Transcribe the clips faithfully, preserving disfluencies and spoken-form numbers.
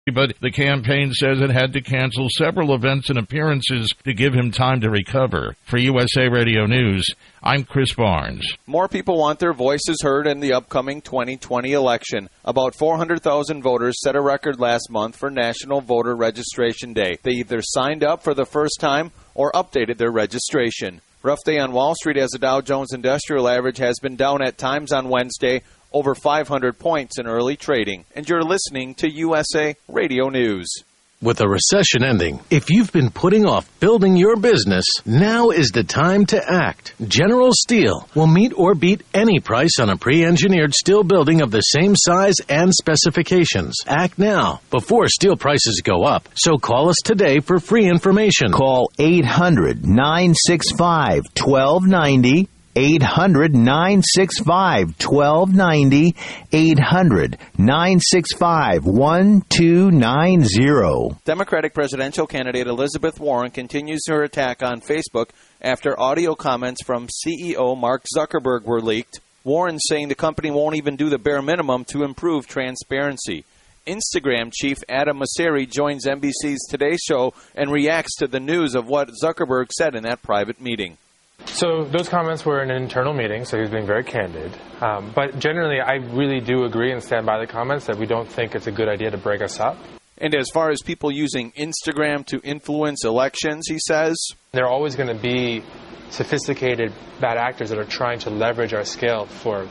But the campaign says it had to cancel several events and appearances to give him time to recover. For U S A Radio News, I'm Chris Barnes. More people want their voices heard in the upcoming twenty twenty election. About four hundred thousand voters set a record last month for National Voter Registration Day. They either signed up for the first time or updated their registration. Rough day on Wall Street as the Dow Jones Industrial Average has been down at times on Wednesday, over five hundred points in early trading. And you're listening to U S A Radio News. With a recession ending, if you've been putting off building your business, now is the time to act. General Steel will meet or beat any price on a pre-engineered steel building of the same size and specifications. Act now, before steel prices go up. So call us today for free information. Call eight hundred, nine six five, one two nine zero. eight hundred, nine six five, one two nine zero. eight hundred, nine six five, one two nine zero. Democratic presidential candidate Elizabeth Warren continues her attack on Facebook after audio comments from C E O Mark Zuckerberg were leaked. Warren saying the company won't even do the bare minimum to improve transparency. Instagram chief Adam Mosseri joins N B C's Today Show and reacts to the news of what Zuckerberg said in that private meeting. So those comments were in an internal meeting, so he was being very candid. Um, but generally, I really do agree and stand by the comments that we don't think it's a good idea to break us up. And as far as people using Instagram to influence elections, he says, there are always going to be sophisticated bad actors that are trying to leverage our scale for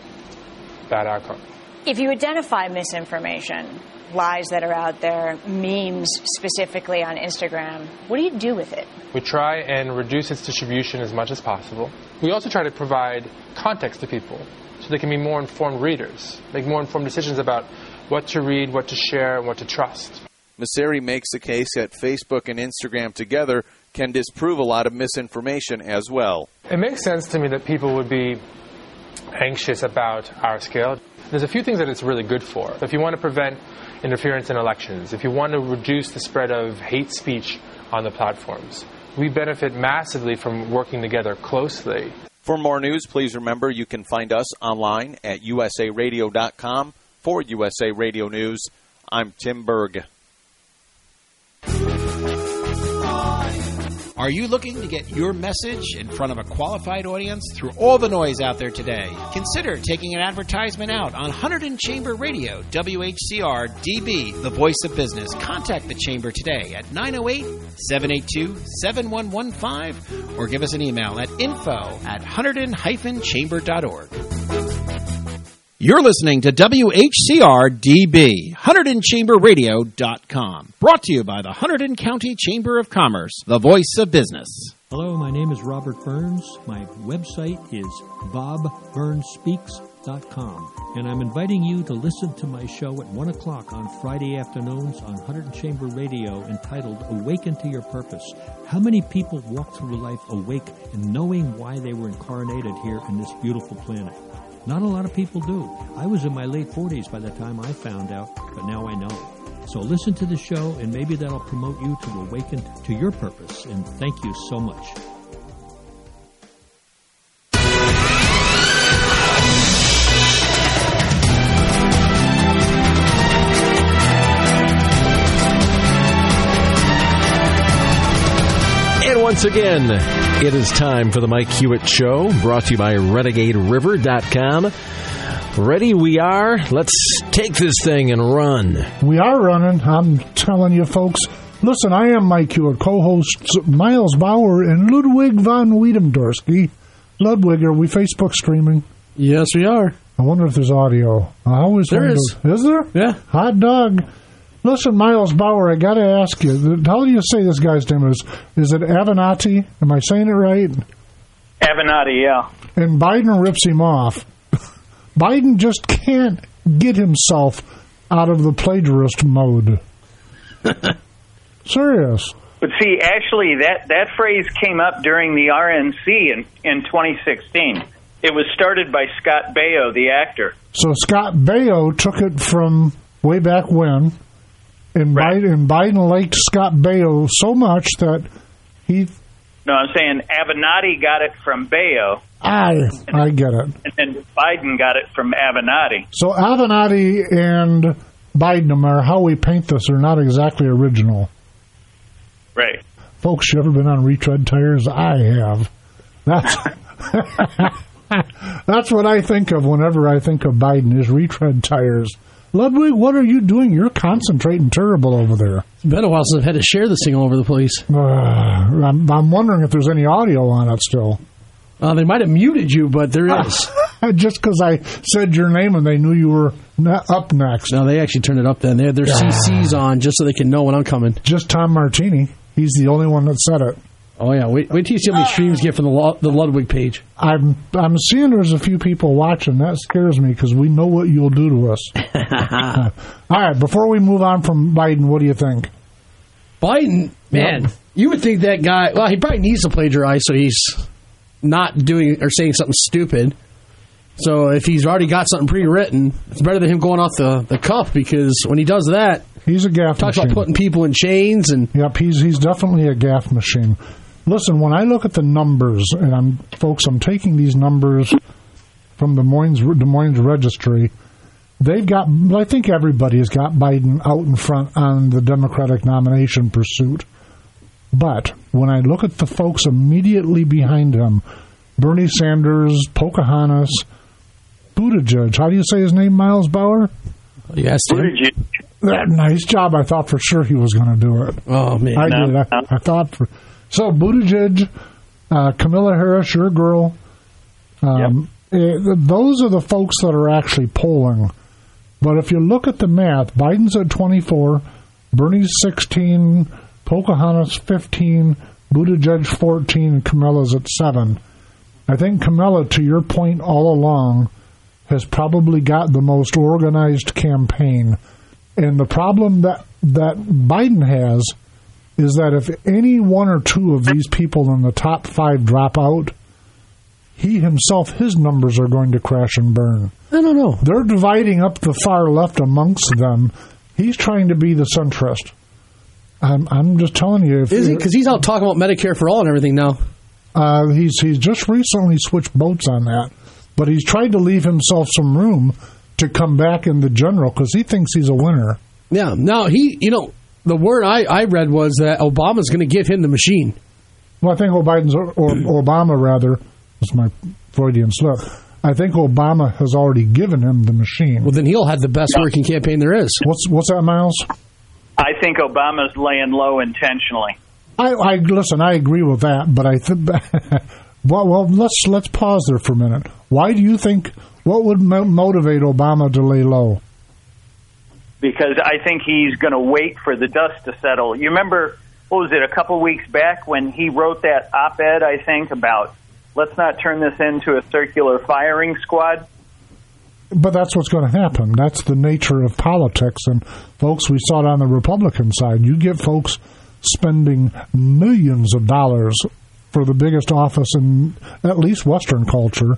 bad outcomes. If you identify misinformation, lies that are out there, memes specifically on Instagram, what do you do with it? We try and reduce its distribution as much as possible. We also try to provide context to people so they can be more informed readers, make more informed decisions about what to read, what to share, and what to trust. Mosseri makes the case that Facebook and Instagram together can disprove a lot of misinformation as well. It makes sense to me that people would be anxious about our scale. There's a few things that it's really good for. If you want to prevent interference in elections, if you want to reduce the spread of hate speech on the platforms, we benefit massively from working together closely. For more news, please remember you can find us online at U S A radio dot com. For U S A Radio News, I'm Tim Berg. Are you looking to get your message in front of a qualified audience through all the noise out there today? Consider taking an advertisement out on Hunterdon Chamber Radio, W H C R D B, the voice of business. Contact the Chamber today at nine oh eight, seven eight two, seven one one five or give us an email at info at hunterdon dash chamber dot org. You're listening to W H C R D B, Hunterdon Chamber Radio dot com. Brought to you by the Hunterdon County Chamber of Commerce, the voice of business. Hello, my name is Robert Burns. My website is bob burns speaks dot com. And I'm inviting you to listen to my show at one o'clock on Friday afternoons on Hunterdon Chamber Radio entitled Awaken to Your Purpose. How many people walk through life awake and knowing why they were incarnated here in this beautiful planet? Not a lot of people do. I was in my late forties by the time I found out, but now I know. So listen to the show, and maybe that'll promote you to awaken to your purpose. And thank you so much. And once again, it is time for the Mike Hewitt Show, brought to you by renegade river dot com. Ready we are. Let's take this thing and run. We are running. I'm telling you, folks. Listen, I am Mike Hewitt, co-hosts Miles Bauer and Ludwig von Wiedemdorski. Ludwig, are we Facebook streaming? Yes, we are. I wonder if there's audio. I always there wonder. is. Is there? Yeah. Hot dog. Listen, Miles Bauer, I got to ask you, how do you say this guy's name is? Is it Avenatti? Am I saying it right? Avenatti, yeah. And Biden rips him off. Biden just can't get himself out of the plagiarist mode. Serious. But see, actually, that, that phrase came up during the R N C in, in twenty sixteen. It was started by Scott Baio, the actor. So Scott Baio took it from way back when, and, right. Biden, and Biden liked Scott Baio so much that he... No, I'm saying Avenatti got it from Baio. I, I get it. And then Biden got it from Avenatti. So Avenatti and Biden, no matter how we paint this, are not exactly original. Right. Folks, you ever been on retread tires? I have. That's that's what I think of whenever I think of Biden, is retread tires. Ludwig, what are you doing? You're concentrating terrible over there. It's been a while since I've had to share this thing all over the place. Uh, I'm, I'm wondering if there's any audio on it still. Uh, they might have muted you, but there is. Just because I said your name and they knew you were ne- up next. No, they actually turned it up then. They had their C Cs on just so they can know when I'm coming. Just Tom Martini. He's the only one that said it. Oh, yeah. Wait, wait till you see how many streams get from the, Lo- the Ludwig page. I'm I'm seeing there's a few people watching. That scares me because we know what you'll do to us. uh, all right, before we move on from Biden, what do you think? Biden, man, yep. You would think that guy, well, he probably needs to plagiarize so he's not doing or saying something stupid. So if he's already got something pre-written, it's better than him going off the, the cuff, because when he does that, he's a gaff talks machine. About putting people in chains. And Yep, he's he's definitely a gaff machine. Listen, when I look at the numbers, and I'm folks, I'm taking these numbers from the Des Moines, Des Moines Registry. They've got, I think everybody has got Biden out in front on the Democratic nomination pursuit. But when I look at the folks immediately behind him, Bernie Sanders, Pocahontas, Buttigieg. How do you say his name, Miles Bauer? Yes, Buttigieg. That, nice job. I thought for sure he was going to do it. Oh, man. I no, did. I, no. I thought for... So, Buttigieg, uh, Kamala Harris, your girl, um, yep. it, those are the folks that are actually polling. But if you look at the math, Biden's at twenty-four, Bernie's sixteen, Pocahontas fifteen, Buttigieg fourteen, and Kamala's at seven. I think Kamala, to your point all along, has probably got the most organized campaign. And the problem that, that Biden has is that if any one or two of these people in the top five drop out, he himself, his numbers are going to crash and burn. I don't know. They're dividing up the far left amongst them. He's trying to be the centrist. I'm, I'm just telling you. If Is he? Because he's out talking about Medicare for all and everything now. Uh, he's he's just recently switched boats on that. But he's tried to leave himself some room to come back in the general because he thinks he's a winner. Yeah. Now, he, you know, the word I, I read was that Obama's going to give him the machine. Well, I think Biden's, or, or Obama, rather, is my Freudian slip. I think Obama has already given him the machine. Well, then he'll have the best yeah. working campaign there is. What's what's that, Miles? I think Obama's laying low intentionally. I, I listen. I agree with that, but I think. well, well, let's let's pause there for a minute. Why do you think? What would mo- motivate Obama to lay low? Because I think he's going to wait for the dust to settle. You remember, what was it, a couple weeks back when he wrote that op-ed, I think, about let's not turn this into a circular firing squad? But that's what's going to happen. That's the nature of politics. And, folks, we saw it on the Republican side. You get folks spending millions of dollars for the biggest office in at least Western culture.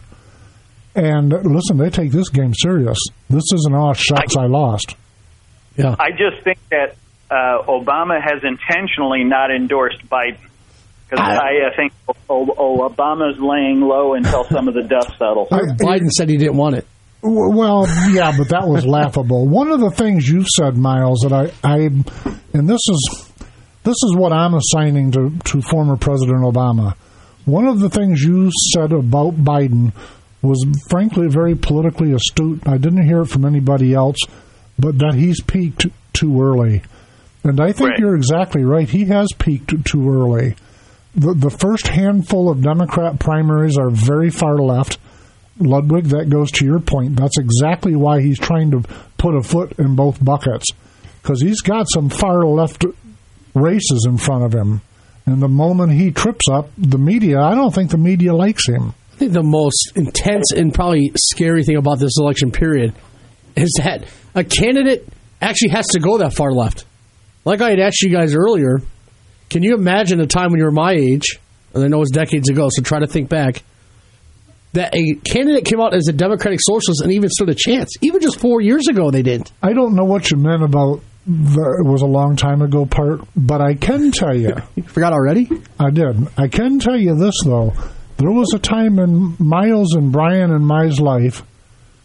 And, listen, they take this game serious. This isn't, oh, shucks, I, I lost. Yeah. I just think that uh, Obama has intentionally not endorsed Biden. Because I, I think oh, oh, Obama's laying low until some of the dust settles. I, Biden said he didn't want it. Well, yeah, but that was laughable. One of the things you said, Miles, that I, I and this is this is what I'm assigning to, to former President Obama. One of the things you said about Biden was, frankly, very politically astute. I didn't hear it from anybody else, but that he's peaked too early. And I think right. you're exactly right. He has peaked too early. The, the first handful of Democrat primaries are very far left. Ludwig, that goes to your point. That's exactly why he's trying to put a foot in both buckets, because he's got some far left races in front of him. And the moment he trips up, the media, I don't think the media likes him. I think the most intense and probably scary thing about this election period is that a candidate actually has to go that far left. Like I had asked you guys earlier, can you imagine a time when you were my age, and I know it's decades ago, so try to think back, that a candidate came out as a Democratic Socialist and even stood a chance. Even just four years ago, they didn't. I don't know what you meant about the it was a long time ago part, but I can tell you. You forgot already? I did. I can tell you this, though. There was a time in Miles and Brian and my life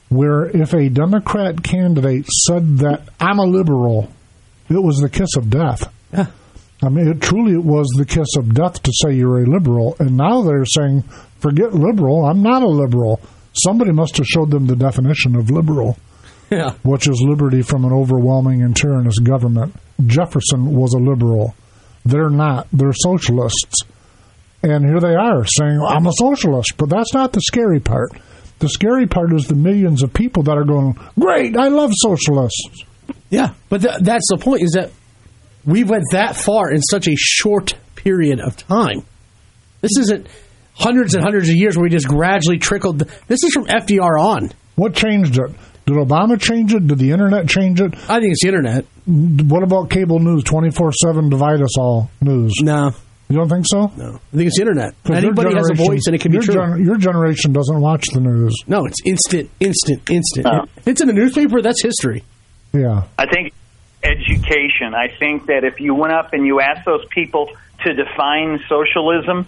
where if a Democrat candidate said that I'm a liberal, it was the kiss of death. Yeah. I mean, it truly it was the kiss of death to say you're a liberal. And now they're saying, forget liberal, I'm not a liberal. Somebody must have showed them the definition of liberal, yeah. which is liberty from an overwhelming and tyrannous government. Jefferson was a liberal. They're not. They're socialists. And here they are saying, I'm a socialist. But that's not the scary part. The scary part is the millions of people that are going, great, I love socialists. Yeah, but th- that's the point, is that we went that far in such a short period of time. This isn't hundreds and hundreds of years where we just gradually trickled. This is from F D R on. What changed it? Did Obama change it? Did the Internet change it? I think it's the Internet. What about cable news, twenty-four seven, divide us all news? No. You don't think so? No. I think it's the Internet. Anybody has a voice and it can be your true. Gen- your generation doesn't watch the news. No, it's instant, instant, instant. Oh. If it's in the newspaper, that's history. Yeah. I think education. I think that if you went up and you asked those people to define socialism,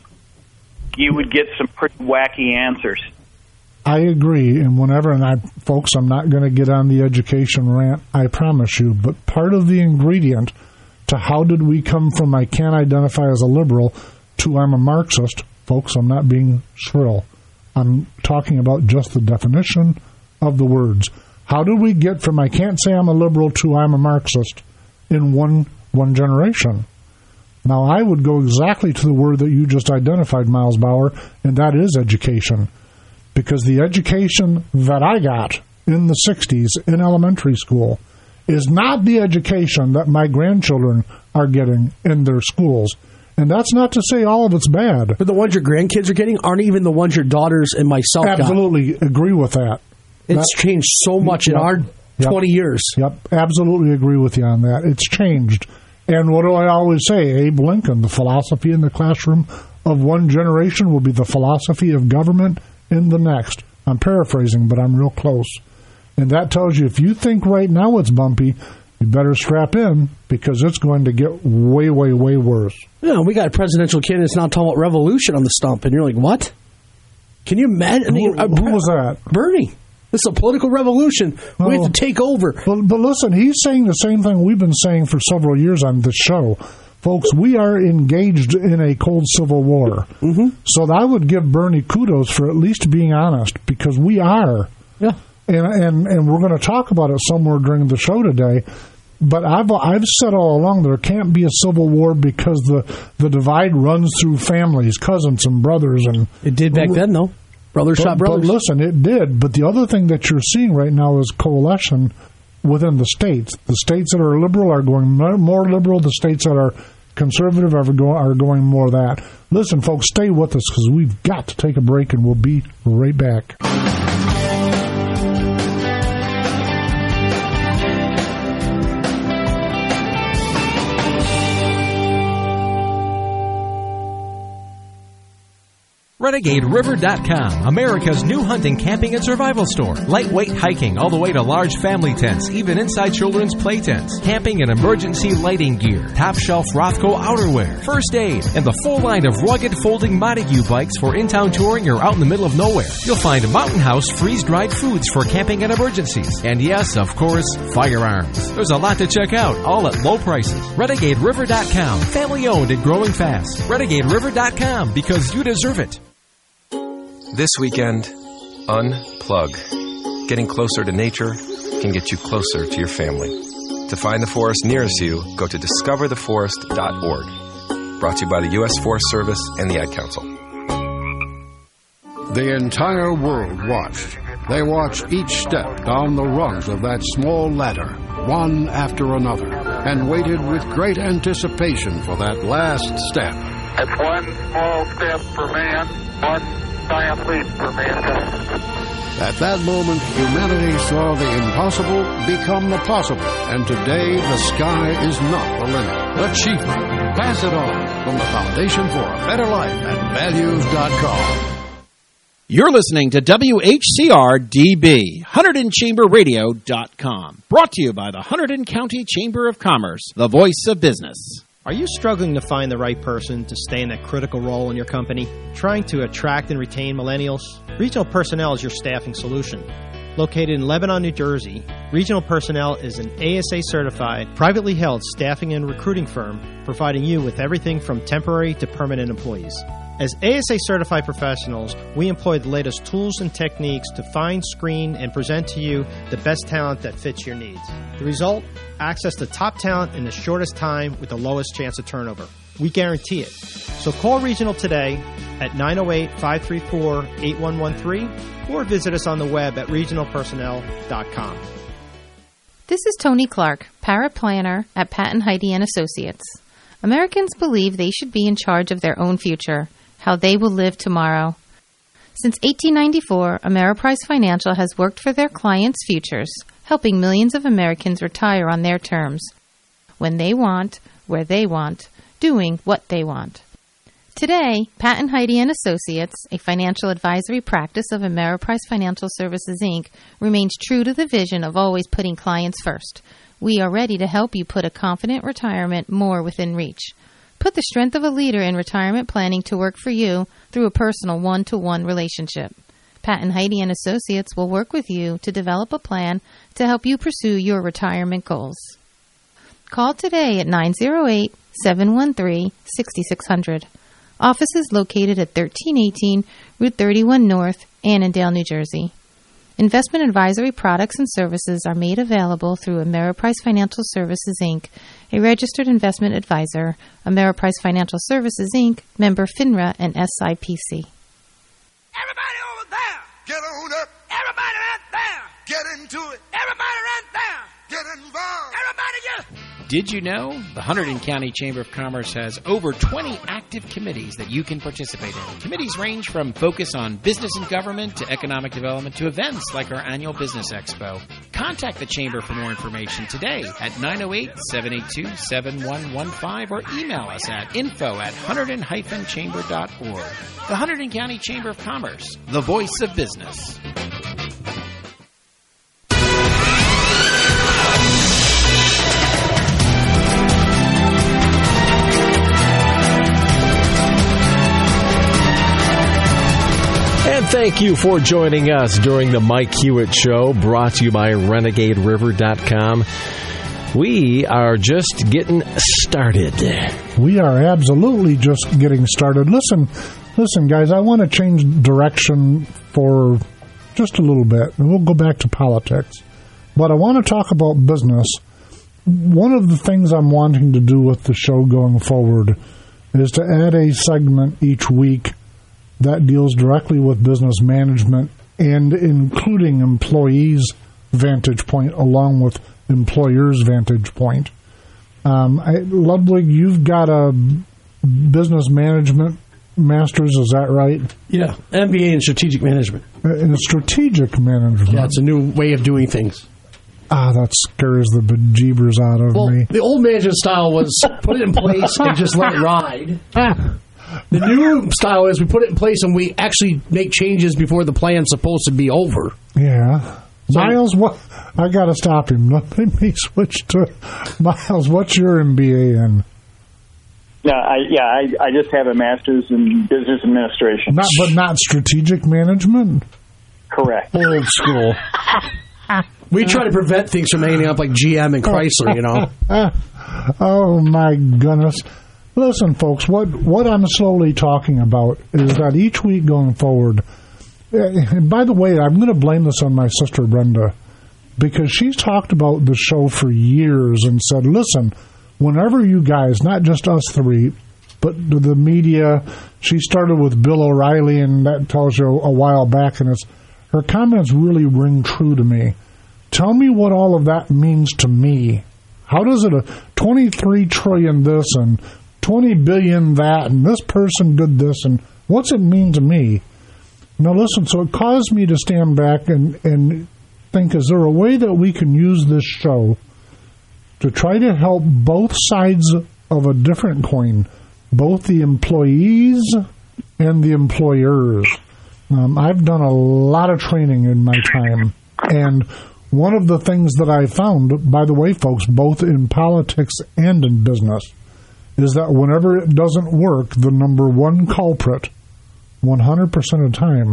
you would get some pretty wacky answers. I agree, and whenever, and I, folks, I'm not going to get on the education rant, I promise you, but part of the ingredient to how did we come from I can't identify as a liberal to I'm a Marxist, folks, I'm not being shrill. I'm talking about just the definition of the words. How did we get from I can't say I'm a liberal to I'm a Marxist in one one generation? Now, I would go exactly to the word that you just identified, Miles Bauer, and that is education. Because the education that I got in the sixties in elementary school is not the education that my grandchildren are getting in their schools. And that's not to say all of it's bad. But the ones your grandkids are getting aren't even the ones your daughters and myself got. Absolutely agree with that. It's that, changed so much yep, in our twenty yep, years. Yep, absolutely agree with you on that. It's changed. And what do I always say? Abe Lincoln, the philosophy in the classroom of one generation will be the philosophy of government in the next. I'm paraphrasing, but I'm real close. And that tells you if you think right now it's bumpy, you better strap in because it's going to get way, way, way worse. Yeah, we got presidential candidates now talking about revolution on the stump, and you're like, what? Can you imagine? Who, who was that? Bernie. This is a political revolution. We oh, have to take over. But, but listen, he's saying the same thing we've been saying for several years on this show. Folks, we are engaged in a cold civil war. Mm-hmm. So I would give Bernie kudos for at least being honest, because we are. Yeah. And and, and we're going to talk about it somewhere during the show today. But I've I've said all along there can't be a civil war because the, the divide runs through families, cousins and brothers. And it did back then, though. Brothers but, shot brothers. But listen, it did. But the other thing that you're seeing right now is coalition within the states. The states that are liberal are going more liberal. The states that are conservative are going, are going more that. Listen, folks, stay with us because we've got to take a break, and we'll be right back. Renegade River dot com, America's new hunting, camping, and survival store. Lightweight hiking all the way to large family tents, even inside children's play tents. Camping and emergency lighting gear. Top shelf Rothco outerwear. First aid. And the full line of rugged folding Montague bikes for in-town touring or out in the middle of nowhere. You'll find Mountain House freeze-dried foods for camping and emergencies. And yes, of course, firearms. There's a lot to check out, all at low prices. Renegade River dot com. Family owned and growing fast. Renegade River dot com, because you deserve it. This weekend, unplug. Getting closer to nature can get you closer to your family. To find the forest nearest you, go to discover the forest dot org. Brought to you by the U S Forest Service and the Ad Council. The entire world watched. They watched each step down the rungs of that small ladder, one after another, and waited with great anticipation for that last step. It's one small step for man, one giant leap for mankind. At that moment, humanity saw the impossible become the possible, and today the sky is not the limit. Achievement. Pass it on from the Foundation for a Better Life at values dot com. You're listening to W H C R D B, Hunterdon Chamber Radio dot com. Brought to you by the Hunterdon County Chamber of Commerce, the voice of business. Are you struggling to find the right person to stay in that critical role in your company? Trying to attract and retain millennials? Retail Personnel is your staffing solution. Located in Lebanon, New Jersey, Regional Personnel is an A S A-certified, privately held staffing and recruiting firm providing you with everything from temporary to permanent employees. As A S A-certified professionals, we employ the latest tools and techniques to find, screen, and present to you the best talent that fits your needs. The result? Access to top talent in the shortest time with the lowest chance of turnover. We guarantee it. So call Regional today at nine oh eight, five three four, eight one one three or visit us on the web at regional personnel dot com. This is Tony Clark, paraplanner at Patton Heidi and Associates. Americans believe they should be in charge of their own future, how they will live tomorrow. Since eighteen ninety-four, Ameriprise Financial has worked for their clients' futures, helping millions of Americans retire on their terms, when they want, where they want, doing what they want. Today, Patton Heidi and Associates, a financial advisory practice of Ameriprise Financial Services, Incorporated, remains true to the vision of always putting clients first. We are ready to help you put a confident retirement more within reach. Put the strength of a leader in retirement planning to work for you through a personal one-to-one relationship. Patton Heidi and Associates will work with you to develop a plan to help you pursue your retirement goals. Call today at nine oh eight, seven one three, six six zero zero. Office is located at thirteen eighteen Route thirty-one North, Annandale, New Jersey. Investment advisory products and services are made available through Ameriprise Financial Services, Incorporated, a registered investment advisor. Ameriprise Financial Services, Incorporated, member FINRA and S I P C. Everybody over there! Get on up! Everybody right there! Get into it! Everybody right there! Get involved! Everybody just... Did you know the Hunterdon County Chamber of Commerce has over twenty active committees that you can participate in? Committees range from focus on business and government to economic development to events like our annual Business Expo. Contact the Chamber for more information today at nine oh eight, seven eight two, seven one one five or email us at info at hunterdon dash chamber dot org. The Hunterdon County Chamber of Commerce, the voice of business. And thank you for joining us during the Mike Hewitt Show, brought to you by renegade river dot com. We are just getting started. We are absolutely just getting started. Listen, listen, guys, I want to change direction for just a little bit. We'll go back to politics. But I want to talk about business. One of the things I'm wanting to do with the show going forward is to add a segment each week that deals directly with business management and including employees' vantage point along with employers' vantage point. Um, I, Ludwig, you've got a business management master's, is that right? Yeah, M B A in strategic management. Uh, in strategic management. Yeah, it's a new way of doing things. Ah, that scares the bejeebers out of well, me. The old management style was put it in place and just let it ride. The new style is we put it in place and we actually make changes before the plan's supposed to be over. Yeah. So, Miles, what? I got to stop him. Let me switch to Miles. What's your M B A in? No, I, yeah, I, I just have a master's in business administration. Not, but not strategic management? Correct. Old school. We try to prevent things from hanging up like G M and Chrysler, you know. Oh, my goodness. Listen, folks, what, what I'm slowly talking about is that each week going forward, and by the way, I'm going to blame this on my sister Brenda, because she's talked about the show for years and said, listen, whenever you guys, not just us three, but the media, she started with Bill O'Reilly, and that tells you a while back, and it's her comments really ring true to me. Tell me what all of that means to me. How does it, a twenty-three trillion this and twenty billion that, and this person did this, and what's it mean to me? Now listen, so it caused me to stand back and, and think, is there a way that we can use this show to try to help both sides of a different coin, both the employees and the employers? Um, I've done a lot of training in my time, and one of the things that I found, by the way, folks, both in politics and in business, is that whenever it doesn't work, the number one culprit, one hundred percent of the time,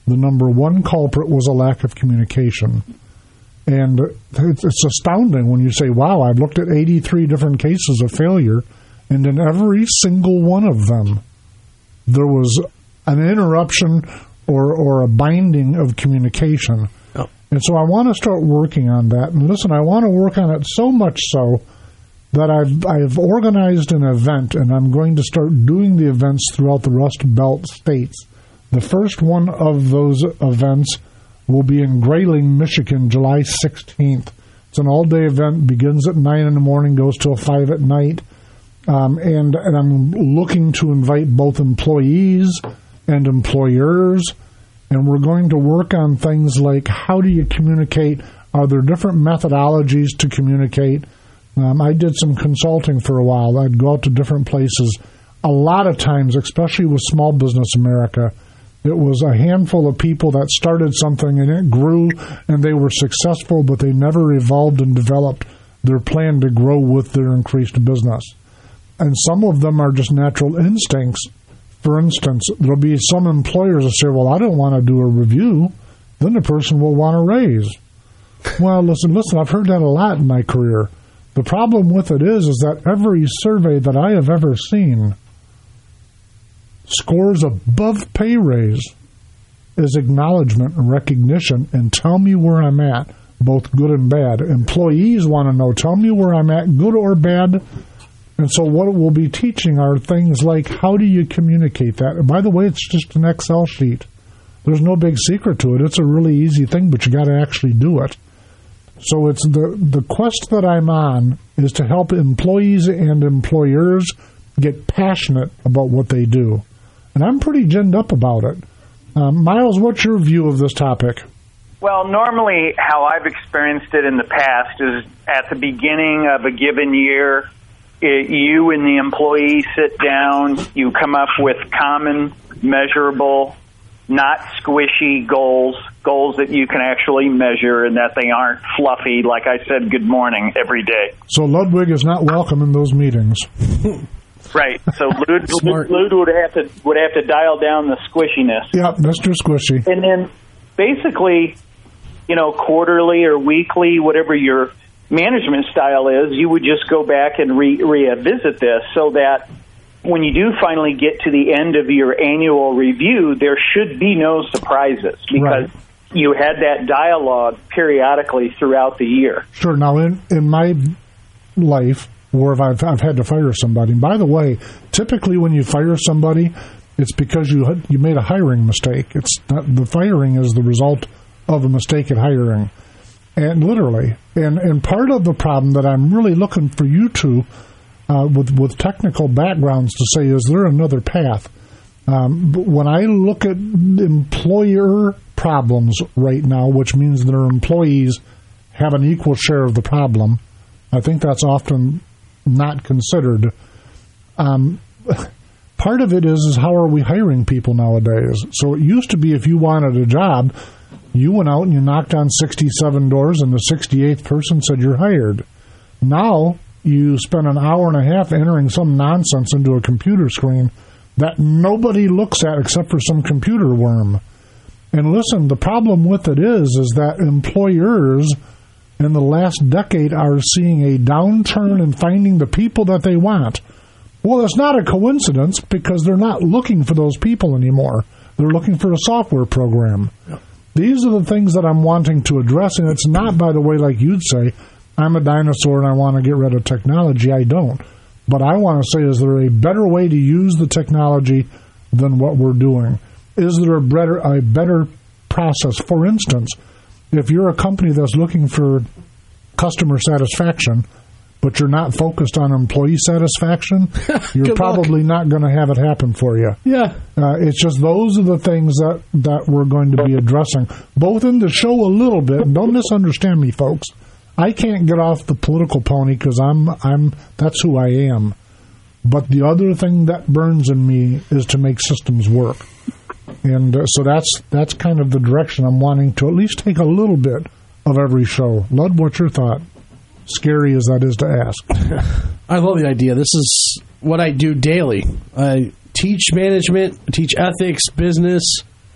the number one culprit was a lack of communication. And it's astounding when you say, wow, I've looked at eighty-three different cases of failure, and in every single one of them, there was an interruption or, or a binding of communication. Oh. And so I want to start working on that. And listen, I want to work on it so much so that I've, I've organized an event, and I'm going to start doing the events throughout the Rust Belt states. The first one of those events will be in Grayling, Michigan, July sixteenth. It's an all-day event, begins at nine in the morning, goes till five at night. Um, and, and I'm looking to invite both employees and employers, and we're going to work on things like how do you communicate? Are there different methodologies to communicate? Um, I did some consulting for a while. I'd go out to different places. A lot of times, especially with Small Business America, it was a handful of people that started something and it grew and they were successful, but they never evolved and developed their plan to grow with their increased business. And some of them are just natural instincts. For instance, there'll be some employers that say, well, I don't want to do a review. Then the person will want to raise. Well, listen, listen, I've heard that a lot in my career. The problem with it is, is that every survey that I have ever seen scores above pay raise is acknowledgement and recognition and tell me where I'm at, both good and bad. Employees want to know, tell me where I'm at, good or bad. And so what we'll be teaching are things like how do you communicate that? And by the way, it's just an Excel sheet. There's no big secret to it. It's a really easy thing, but you got to actually do it. So it's the, the quest that I'm on is to help employees and employers get passionate about what they do. And I'm pretty ginned up about it. Um, Miles, what's your view of this topic? Well, normally how I've experienced it in the past is at the beginning of a given year, it, you and the employee sit down, you come up with common, measurable, not squishy goals, goals that you can actually measure and that they aren't fluffy, like I said, good morning every day. So Ludwig is not welcome in those meetings. Right. So Lud, Lud, Lud would have to would have to dial down the squishiness. Yeah, Mister Squishy. And then basically, you know, quarterly or weekly, whatever your management style is, you would just go back and re- revisit this so that when you do finally get to the end of your annual review, there should be no surprises because right. you had that dialogue periodically throughout the year. Sure. Now, in, in my life, or if I've, I've had to fire somebody, and by the way, typically when you fire somebody, it's because you you made a hiring mistake. It's not, the firing is the result of a mistake at hiring. And literally, and, and part of the problem that I'm really looking for you two uh, with, with technical backgrounds to say, is there another path? Um, but when I look at employer problems right now, which means their employees have an equal share of the problem, I think that's often not considered. Um, part of it is, is how are we hiring people nowadays? So it used to be if you wanted a job, you went out and you knocked on sixty-seven doors and the sixty-eighth person said you're hired. Now you spend an hour and a half entering some nonsense into a computer screen that nobody looks at except for some computer worm. And listen, the problem with it is, is that employers in the last decade are seeing a downturn in finding the people that they want. Well, it's not a coincidence because they're not looking for those people anymore. They're looking for a software program. Yep. These are the things that I'm wanting to address, and it's not, by the way, like you'd say, I'm a dinosaur and I want to get rid of technology. I don't. But I want to say, is there a better way to use the technology than what we're doing? Is there a better, a better process? For instance, if you're a company that's looking for customer satisfaction, but you're not focused on employee satisfaction, you're probably luck. not going to have it happen for you. Yeah. Uh, it's just those are the things that, that we're going to be addressing, both in the show a little bit. And don't misunderstand me, folks. I can't get off the political pony because I'm I'm that's who I am. But the other thing that burns in me is to make systems work. And uh, so that's that's kind of the direction I'm wanting to at least take a little bit of every show. Lud, what's your thought? Scary as that is to ask. I love the idea. This is what I do daily. I teach management, teach ethics, business,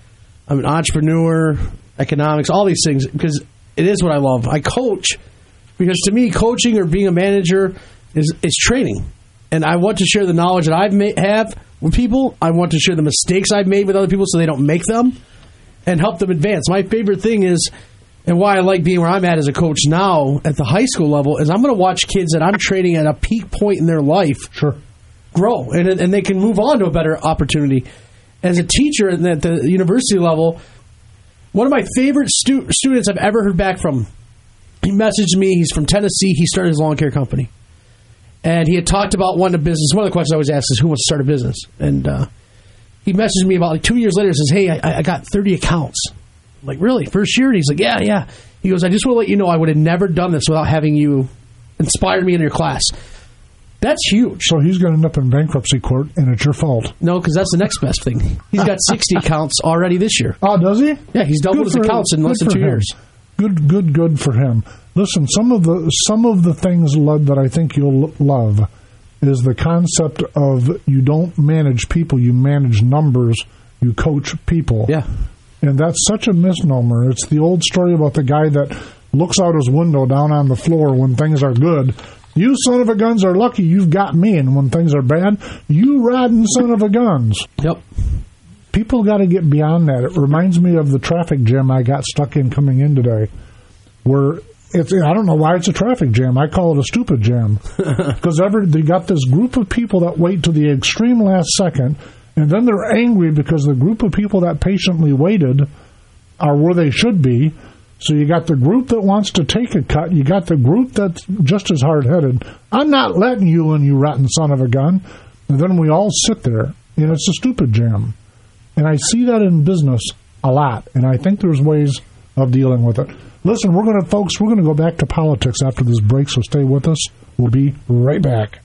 I'm an entrepreneur, economics, all these things, because it is what I love. I coach because to me, coaching or being a manager is, is training. And I want to share the knowledge that I ma- have with people. I want to share the mistakes I've made with other people so they don't make them and help them advance. My favorite thing is, and why I like being where I'm at as a coach now at the high school level, is I'm going to watch kids that I'm training at a peak point in their life sure. grow, and and they can move on to a better opportunity. As a teacher at the university level, one of my favorite stu- students I've ever heard back from, he messaged me. He's from Tennessee. He started his lawn care company. And he had talked about wanting a business. One of the questions I always ask is, who wants to start a business? And uh, he messaged me about like two years later and says, hey, I, I got thirty accounts. I'm like, really? First year? And he's like, yeah, yeah. He goes, I just want to let you know I would have never done this without having you inspire me in your class. That's huge. So he's going to end up in bankruptcy court, and it's your fault. No, because that's the next best thing. He's got sixty accounts already this year. Oh, does he? Yeah, he's doubled his accounts in less than two years. Good, good, good for him. Listen, some of the some of the things, Lud, that I think you'll love is the concept of you don't manage people, you manage numbers, you coach people. Yeah. And that's such a misnomer. It's the old story about the guy that looks out his window down on the floor when things are good. You son of a guns are lucky you've got me, and when things are bad, you rotten son of a guns. Yep. People got to get beyond that. It reminds me of the traffic jam I got stuck in coming in today, where it's, I don't know why it's a traffic jam. I call it a stupid jam. Because every they got this group of people that wait to the extreme last second, and then they're angry because the group of people that patiently waited are where they should be. So you got the group that wants to take a cut. You got the group that's just as hard-headed. I'm not letting you in, you rotten son of a gun. And then we all sit there, and it's a stupid jam. And I see that in business a lot, and I think there's ways of dealing with it. Listen, we're going to, folks, we're going to go back to politics after this break, so stay with us. We'll be right back.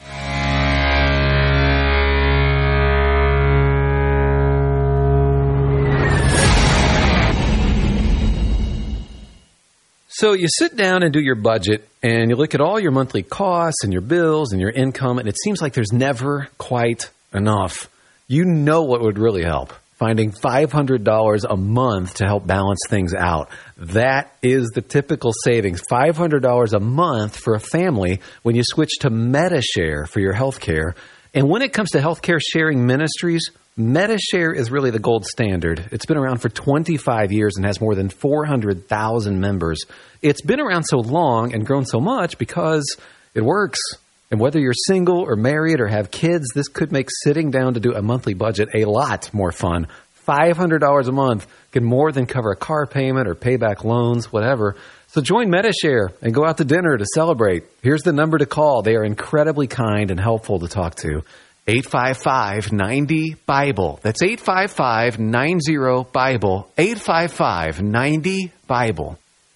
So you sit down and do your budget, and you look at all your monthly costs and your bills and your income, and it seems like there's never quite enough. You know what would really help? Finding five hundred dollars a month to help balance things out. That is the typical savings, five hundred dollars a month for a family when you switch to Medi-Share for your health care. And when it comes to healthcare sharing ministries, Medi-Share is really the gold standard. It's been around for twenty-five years and has more than four hundred thousand members. It's been around so long and grown so much because it works. And whether you're single or married or have kids, this could make sitting down to do a monthly budget a lot more fun. five hundred dollars a month can more than cover a car payment or pay back loans, whatever. So join Medi-Share and go out to dinner to celebrate. Here's the number to call. They are incredibly kind and helpful to talk to. eight five five, nine zero, Bible. That's eight five five, nine zero, Bible. eight five five, nine zero, Bible.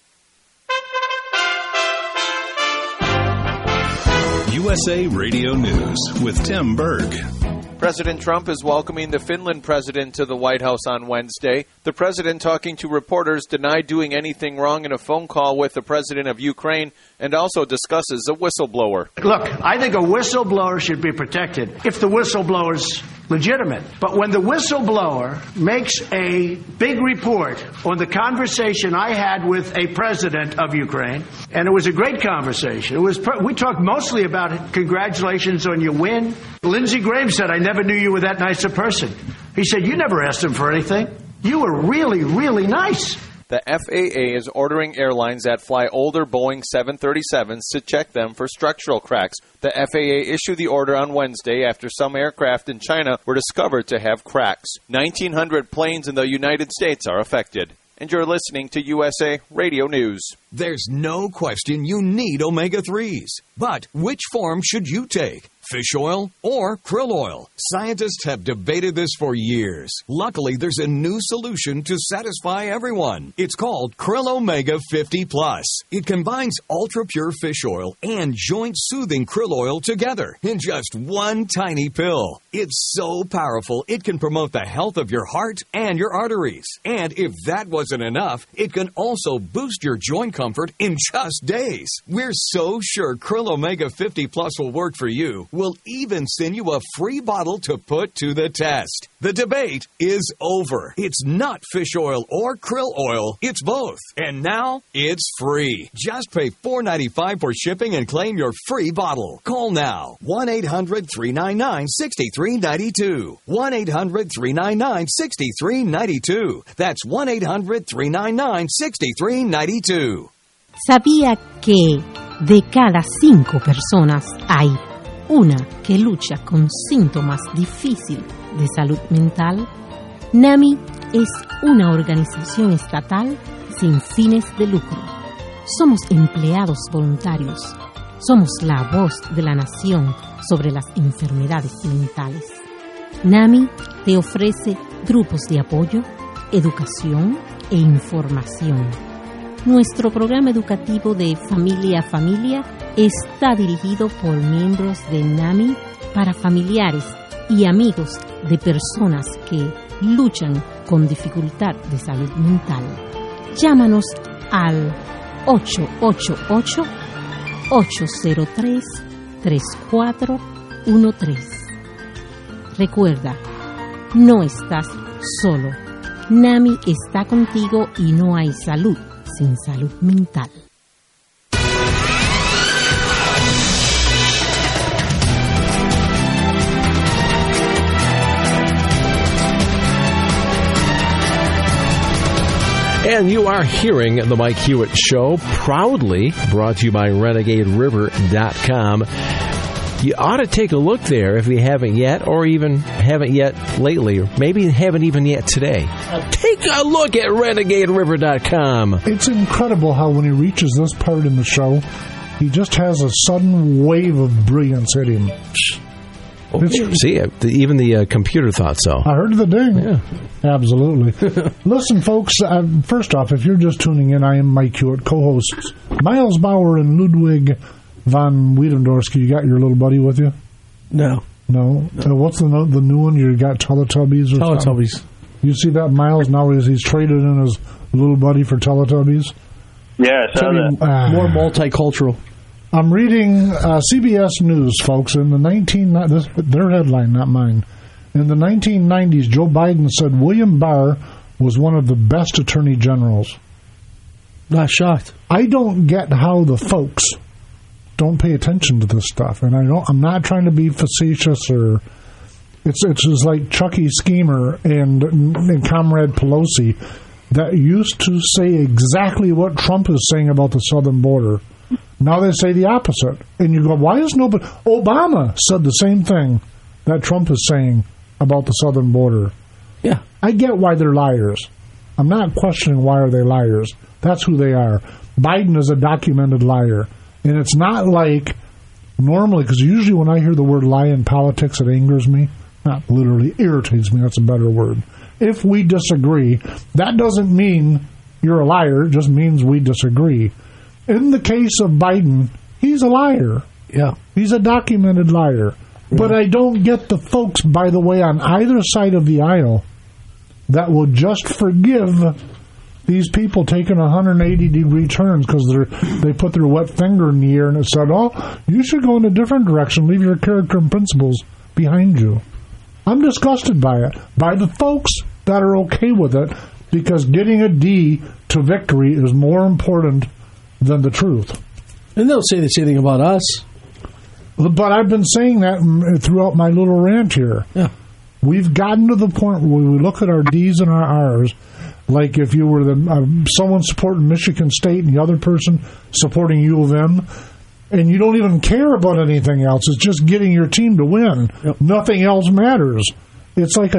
U S A Radio News with Tim Berg. President Trump is welcoming the Finland president to the White House on Wednesday. The president, talking to reporters, denied doing anything wrong in a phone call with the president of Ukraine and also discusses a whistleblower. Look, I think a whistleblower should be protected if the whistleblower's legitimate. But when the whistleblower makes a big report on the conversation I had with a president of Ukraine, and it was a great conversation. It was we talked mostly about congratulations on your win. Lindsey Graham said, I never knew you were that nice a person. He said, you never asked him for anything. You were really, really nice. The F A A is ordering airlines that fly older Boeing seven thirty-sevens to check them for structural cracks. The F A A issued the order on Wednesday after some aircraft in China were discovered to have cracks. nineteen hundred planes in the United States are affected. And you're listening to U S A Radio News. There's no question you need omega threes. But which form should you take? Fish oil or krill oil? Scientists have debated this for years. Luckily, there's a new solution to satisfy everyone. It's called Krill Omega fifty plus. It combines ultra-pure fish oil and joint-soothing krill oil together in just one tiny pill. It's so powerful, it can promote the health of your heart and your arteries. And if that wasn't enough, it can also boost your joint comfort in just days. We're so sure Krill Omega fifty plus will work for you. We'll even send you a free bottle to put to the test. The debate is over. It's not fish oil or krill oil. It's both. And now it's free. Just pay four dollars and ninety-five cents for shipping and claim your free bottle. Call now. one eight hundred three nine nine six three nine two. one eight hundred three nine nine six three nine two. That's one eight hundred three nine nine six three nine two. ¿Sabía que de cada cinco personas hay una que lucha con síntomas difíciles de salud mental? NAMI es una organización estatal sin fines de lucro. Somos empleados voluntarios. Somos la voz de la nación sobre las enfermedades mentales. NAMI te ofrece grupos de apoyo, educación e información. Nuestro programa educativo de Familia a Familia está dirigido por miembros de NAMI para familiares y amigos de personas que luchan con dificultad de salud mental. Llámanos al ocho ocho ocho, ocho cero tres, tres cuatro uno tres. Recuerda, no estás solo. NAMI está contigo y no hay salud sin salud mental. And you are hearing the Mike Hewitt Show, proudly brought to you by Renegade River dot com. You ought to take a look there if you haven't yet, or even haven't yet lately, or maybe haven't even yet today. Take a look at Renegade River dot com. It's incredible how when he reaches this part in the show, he just has a sudden wave of brilliance hit him. Oh, see, even the uh, computer thought so. I heard the ding. Yeah. Absolutely. Listen, folks, uh, first off, if you're just tuning in, I am Mike Hewitt, co-hosts Miles Bauer and Ludwig von Wiedendorski. You got your little buddy with you? No. No? no. Uh, what's the the new one? You got Teletubbies or Teletubbies. Something? You see that, Miles? Now he's, he's traded in his little buddy for Teletubbies? Yeah, I saw that. Uh, More multicultural. I'm reading uh, C B S News, folks. In the nineteen this, their headline, not mine. In the nineteen nineties, Joe Biden said William Barr was one of the best attorney generals. Not shocked. I don't get how the folks don't pay attention to this stuff, and I don't. I'm not trying to be facetious or. It's it's just like Chucky Schemer and, and Comrade Pelosi that used to say exactly what Trump is saying about the southern border. Now they say the opposite. And you go, why is nobody... Obama said the same thing that Trump is saying about the southern border. Yeah. I get why they're liars. I'm not questioning why are they liars. That's who they are. Biden is a documented liar. And it's not like normally, because usually when I hear the word lie in politics, it angers me. Not literally, irritates me. That's a better word. If we disagree, that doesn't mean you're a liar. It just means we disagree. In the case of Biden, he's a liar. Yeah. He's a documented liar. Yeah. But I don't get the folks, by the way, on either side of the aisle that will just forgive these people taking one hundred eighty degree turns because they put their wet finger in the air and it said, oh, you should go in a different direction. Leave your character and principles behind you. I'm disgusted by it. By the folks that are okay with it, because getting a D to victory is more important than the truth. And they'll say the same thing about us. But I've been saying that throughout my little rant here. Yeah. We've gotten to the point where we look at our D's and our R's, like if you were the uh, someone supporting Michigan State and the other person supporting U of M, and you don't even care about anything else. It's just getting your team to win. Yep. Nothing else matters. It's like a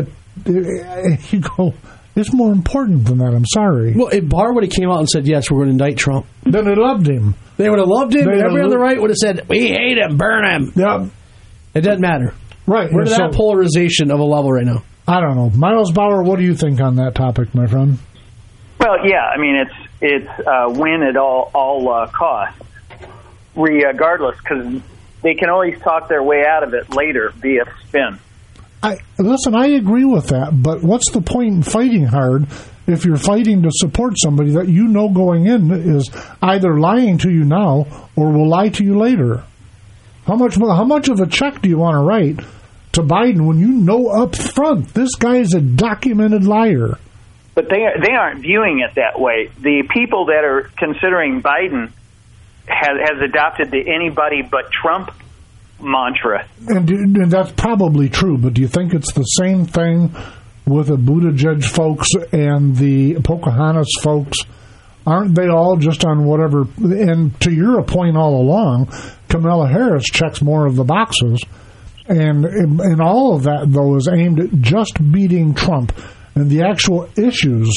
you go. It's more important than that. I'm sorry. Well, if Barr would have came out and said, yes, we're going to indict Trump, then they loved him. They would have loved him. They And everyone on the lo- right would have said, we hate him, burn him. Yeah. It doesn't matter. Right. We're to so, that polarization of a level right now. I don't know. Miles Bauer, what do you think on that topic, my friend? Well, yeah. I mean, it's it's uh, win at all all uh, costs, regardless, because they can always talk their way out of it later via spin. I, listen, I agree with that, but what's the point in fighting hard if you're fighting to support somebody that you know going in is either lying to you now or will lie to you later? How much how much of a check do you want to write to Biden when you know up front this guy's a documented liar? But they they aren't viewing it that way. The people that are considering Biden has, has adopted the anybody but Trump mantra. And, and that's probably true, but do you think it's the same thing with the Buttigieg folks and the Pocahontas folks? Aren't they all just on whatever? And to your point all along, Kamala Harris checks more of the boxes. And, and all of that, though, is aimed at just beating Trump. And the actual issues,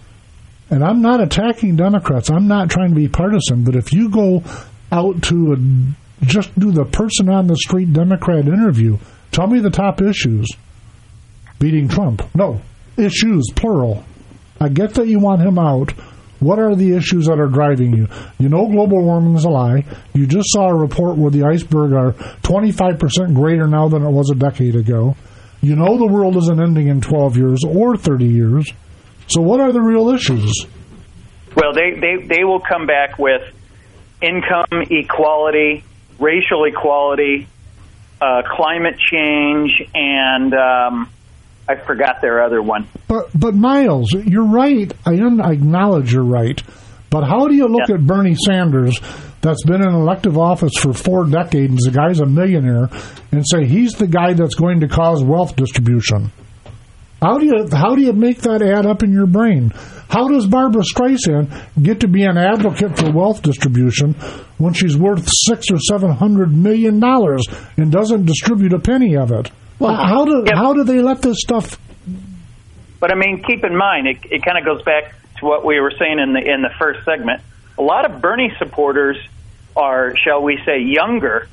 and I'm not attacking Democrats, I'm not trying to be partisan, but if you go out to a, just do the person on the street Democrat interview, tell me the top issues. Beating Trump. No, issues, plural. I get that you want him out. What are the issues that are driving you? You know global warming is a lie. You just saw a report where the iceberg are twenty-five percent greater now than it was a decade ago. You know the world isn't ending in twelve years or thirty years. So what are the real issues? Well, they, they, they will come back with income equality, racial equality, uh, climate change, and um, I forgot their other one. But, but Miles, you're right. I, un- I acknowledge you're right. But how do you look yeah. at Bernie Sanders, that's been in elective office for four decades, the guy's a millionaire, and say he's the guy that's going to cause wealth distribution? How do you how do you make that add up in your brain? How does Barbara Streisand get to be an advocate for wealth distribution when she's worth six or seven hundred million dollars and doesn't distribute a penny of it? Well, how do yeah. how do they let this stuff? But I mean, keep in mind, it, it kind of goes back to what we were saying in the in the first segment. A lot of Bernie supporters are, shall we say, younger,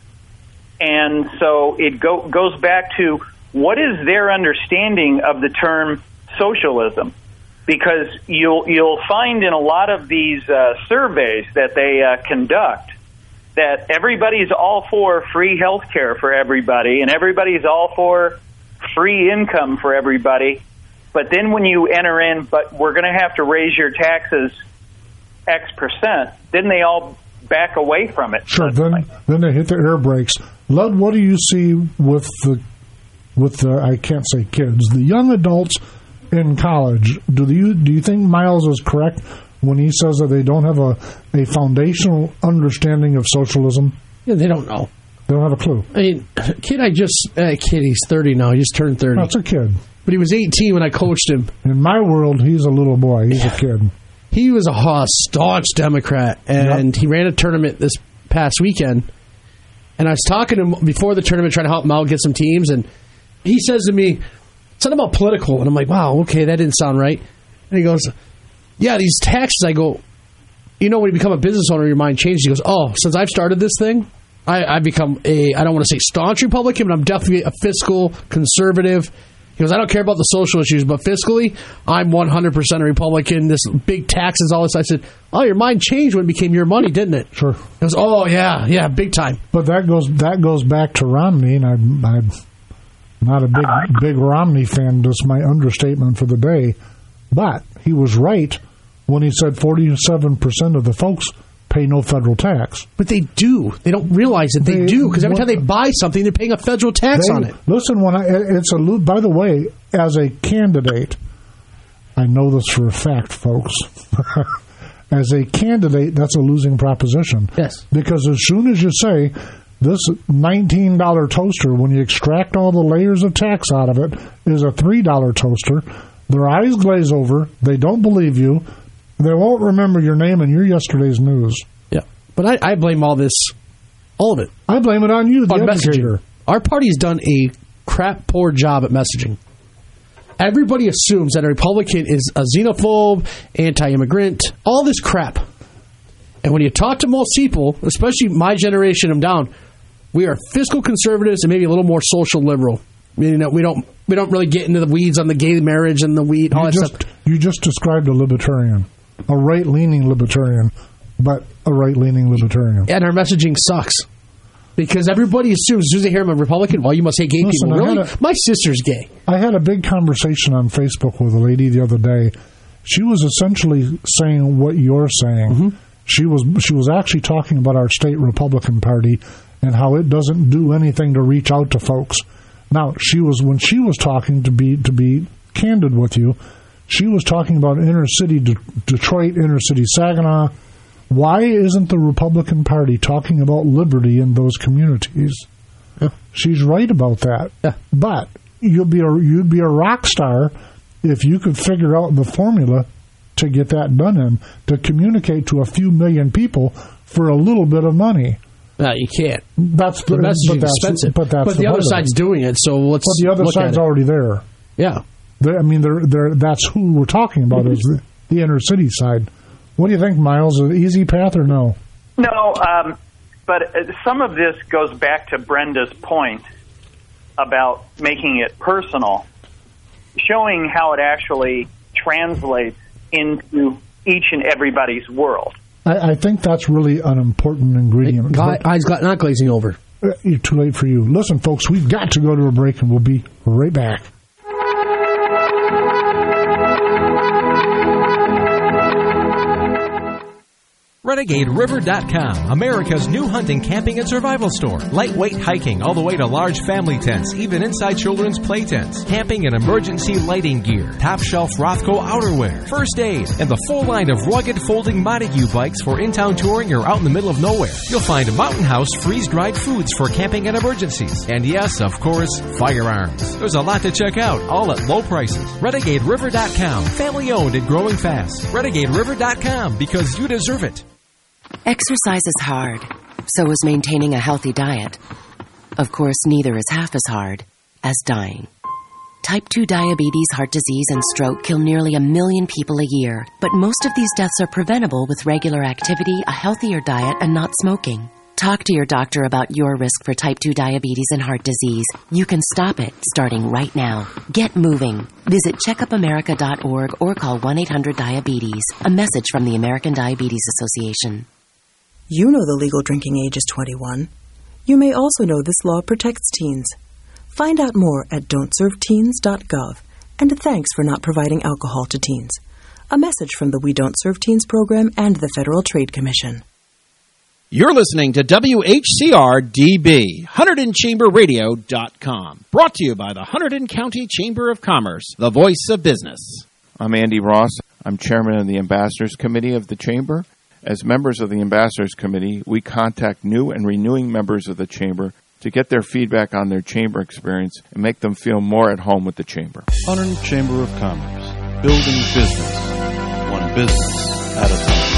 and so it go, goes back to what is their understanding of the term socialism? Because you'll you'll find in a lot of these uh, surveys that they uh, conduct that everybody's all for free health care for everybody, and everybody's all for free income for everybody. But then when you enter in, but we're going to have to raise your taxes X percent, then they all back away from it. Sure, then then they hit the air brakes. Lud, what do you see with the with the I can't say kids, the young adults in college? Do you do you think Miles is correct when he says that they don't have a, a foundational understanding of socialism? Yeah, they don't know. They don't have a clue. I mean, kid, I just uh, kid, he's thirty now. He just turned thirty. That's a kid. But he was eighteen when I coached him. In my world, he's a little boy. He's yeah. a kid. He was a staunch Democrat, and yep. he ran a tournament this past weekend. And I was talking to him before the tournament, trying to help him out, get some teams, and he says to me, something about political. And I'm like, wow, okay, that didn't sound right. And he goes, yeah, these taxes. I go, you know, when you become a business owner, your mind changes. He goes, oh, since I've started this thing, I, I've become a, I don't want to say staunch Republican, but I'm definitely a fiscal conservative. He goes, I don't care about the social issues, but fiscally, I'm one hundred percent a Republican. This big taxes, all this. I said, oh, your mind changed when it became your money, didn't it? Sure. He goes, oh, yeah, yeah, big time. But that goes that goes back to Romney, and I'm, I'm not a big, big Romney fan. That's my understatement for the day. But he was right when he said forty-seven percent of the folks pay no federal tax. But they do. They don't realize that they, they do, because every time they buy something, they're paying a federal tax they, on it. Listen, when I, it's a by the way, as a candidate, I know this for a fact, folks. As a candidate, that's a losing proposition. Yes. Because as soon as you say this nineteen dollars toaster, when you extract all the layers of tax out of it, is a three dollars toaster, their eyes glaze over, they don't believe you, they won't remember your name and your yesterday's news. Yeah. But I, I blame all this, all of it. I blame it on you, the on educator. Messaging. Our party has done a crap poor job at messaging. Everybody assumes that a Republican is a xenophobe, anti-immigrant, all this crap. And when you talk to most people, especially my generation and down, we are fiscal conservatives and maybe a little more social liberal. You know, we don't we don't really get into the weeds on the gay marriage and the weed, all you that just, stuff. You just described a libertarian, a right-leaning libertarian, but a right-leaning libertarian. And our messaging sucks. Because everybody assumes, as soon as they hear I'm a Republican, well, you must hate gay Listen, people. Really? A, My sister's gay. I had a big conversation on Facebook with a lady the other day. She was essentially saying what you're saying. Mm-hmm. She was she was actually talking about our state Republican Party and how it doesn't do anything to reach out to folks. Now, she was when she was talking, to be to be candid with you, she was talking about inner city De- Detroit, inner city Saginaw. Why isn't the Republican Party talking about liberty in those communities? Yeah. She's right about that. Yeah. But you'd be a, you'd be a rock star if you could figure out the formula to get that done in, to communicate to a few million people for a little bit of money. No, you can't. That's the, the message but is that's, expensive. But, that's but the, the other side's doing it, so let's But the other look side's at it. already there. Yeah. They're, I mean, they're, they're, that's who we're talking about, is the, the inner city side. What do you think, Miles? An easy path or no? No, um, but some of this goes back to Brenda's point about making it personal, showing how it actually translates into each and everybody's world. I, I think that's really an important ingredient. Guy, eyes got not glazing over. Uh, too late for you. Listen, folks, we've got to go to a break, and we'll be right back. Renegade River dot com, America's new hunting, camping, and survival store. Lightweight hiking all the way to large family tents, even inside children's play tents. Camping and emergency lighting gear. Top shelf Rothco outerwear. First aid. And the full line of rugged folding Montague bikes for in-town touring or out in the middle of nowhere. You'll find Mountain House freeze-dried foods for camping and emergencies. And yes, of course, firearms. There's a lot to check out, all at low prices. Renegade River dot com, family owned and growing fast. Renegade River dot com, because you deserve it. Exercise is hard, so is maintaining a healthy diet. Of course, neither is half as hard as dying. Type two diabetes, heart disease, and stroke kill nearly a million people a year, but most of these deaths are preventable with regular activity, a healthier diet, and not smoking. Talk to your doctor about your risk for type two diabetes and heart disease. You can stop it starting right now. Get moving. Visit checkup america dot org or call one eight hundred diabetes. A message from the American Diabetes Association. You know the legal drinking age is twenty-one. You may also know this law protects teens. Find out more at don't serve teens dot gov. And thanks for not providing alcohol to teens. A message from the We Don't Serve Teens program and the Federal Trade Commission. You're listening to W H C R D B, Hunterdon Chamber Radio dot com. Brought to you by the Hunterdon County Chamber of Commerce, the voice of business. I'm Andy Ross. I'm chairman of the Ambassadors Committee of the Chamber. As members of the Ambassadors Committee, we contact new and renewing members of the Chamber to get their feedback on their Chamber experience and make them feel more at home with the Chamber. Hunterdon Chamber of Commerce, building business, one business at a time.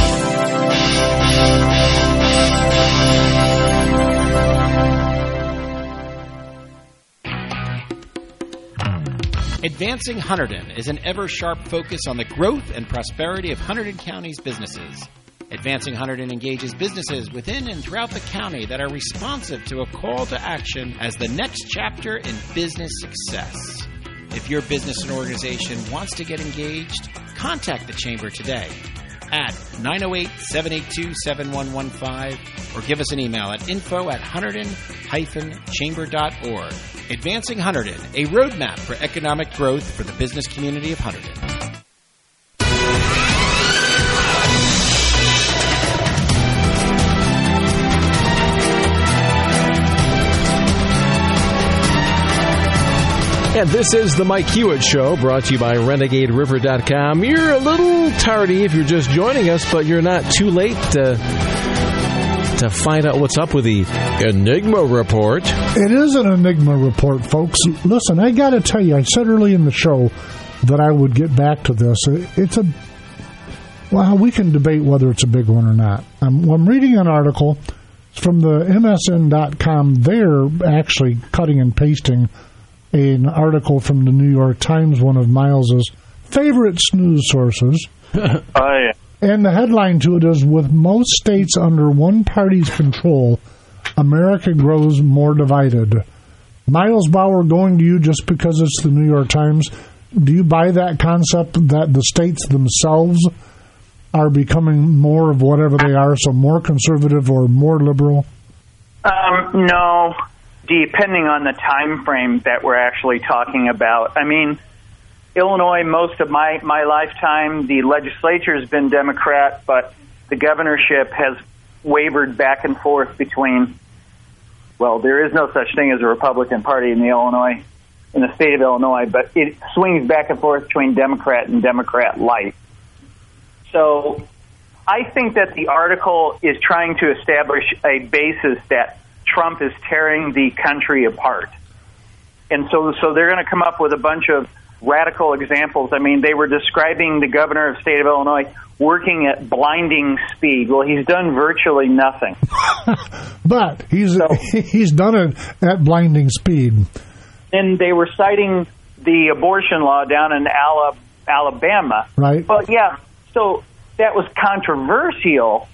Advancing Hunterdon is an ever-sharp focus on the growth and prosperity of Hunterdon County's businesses. Advancing Hunterdon engages businesses within and throughout the county that are responsive to a call to action as the next chapter in business success. If your business and organization wants to get engaged, contact the Chamber today at nine oh eight, seven eight two, seven one one five or give us an email at info at hunterdon dash chamber dot org. Advancing Hunterdon, a roadmap for economic growth for the business community of Hunterdon. And this is the Mike Hewitt Show, brought to you by Renegade River dot com. You're a little tardy if you're just joining us, but you're not too late to, to find out what's up with the Enigma Report. It is an Enigma Report, folks. Listen, I got to tell you, I said early in the show that I would get back to this. It's a... Well, we can debate whether it's a big one or not. I'm, I'm reading an article from the M S N dot com. They're actually cutting and pasting an article from the New York Times, one of Miles's favorite news sources. Oh, yeah. And the headline to it is, with most states under one party's control, America grows more divided. Miles Bauer, going to you just because it's the New York Times. Do you buy that concept that the states themselves are becoming more of whatever they are, so more conservative or more liberal? Um, no. Depending on the time frame that we're actually talking about. I mean, Illinois, most of my, my lifetime, the legislature has been Democrat, but the governorship has wavered back and forth between well, there is no such thing as a Republican Party in the Illinois, in the state of Illinois, but it swings back and forth between Democrat and Democrat light. So I think that the article is trying to establish a basis that Trump is tearing the country apart. And so, so they're going to come up with a bunch of radical examples. I mean, they were describing the governor of the state of Illinois working at blinding speed. Well, he's done virtually nothing. But he's so, he's done it at blinding speed. And they were citing the abortion law down in Alabama. Right. But, yeah, so that was controversial,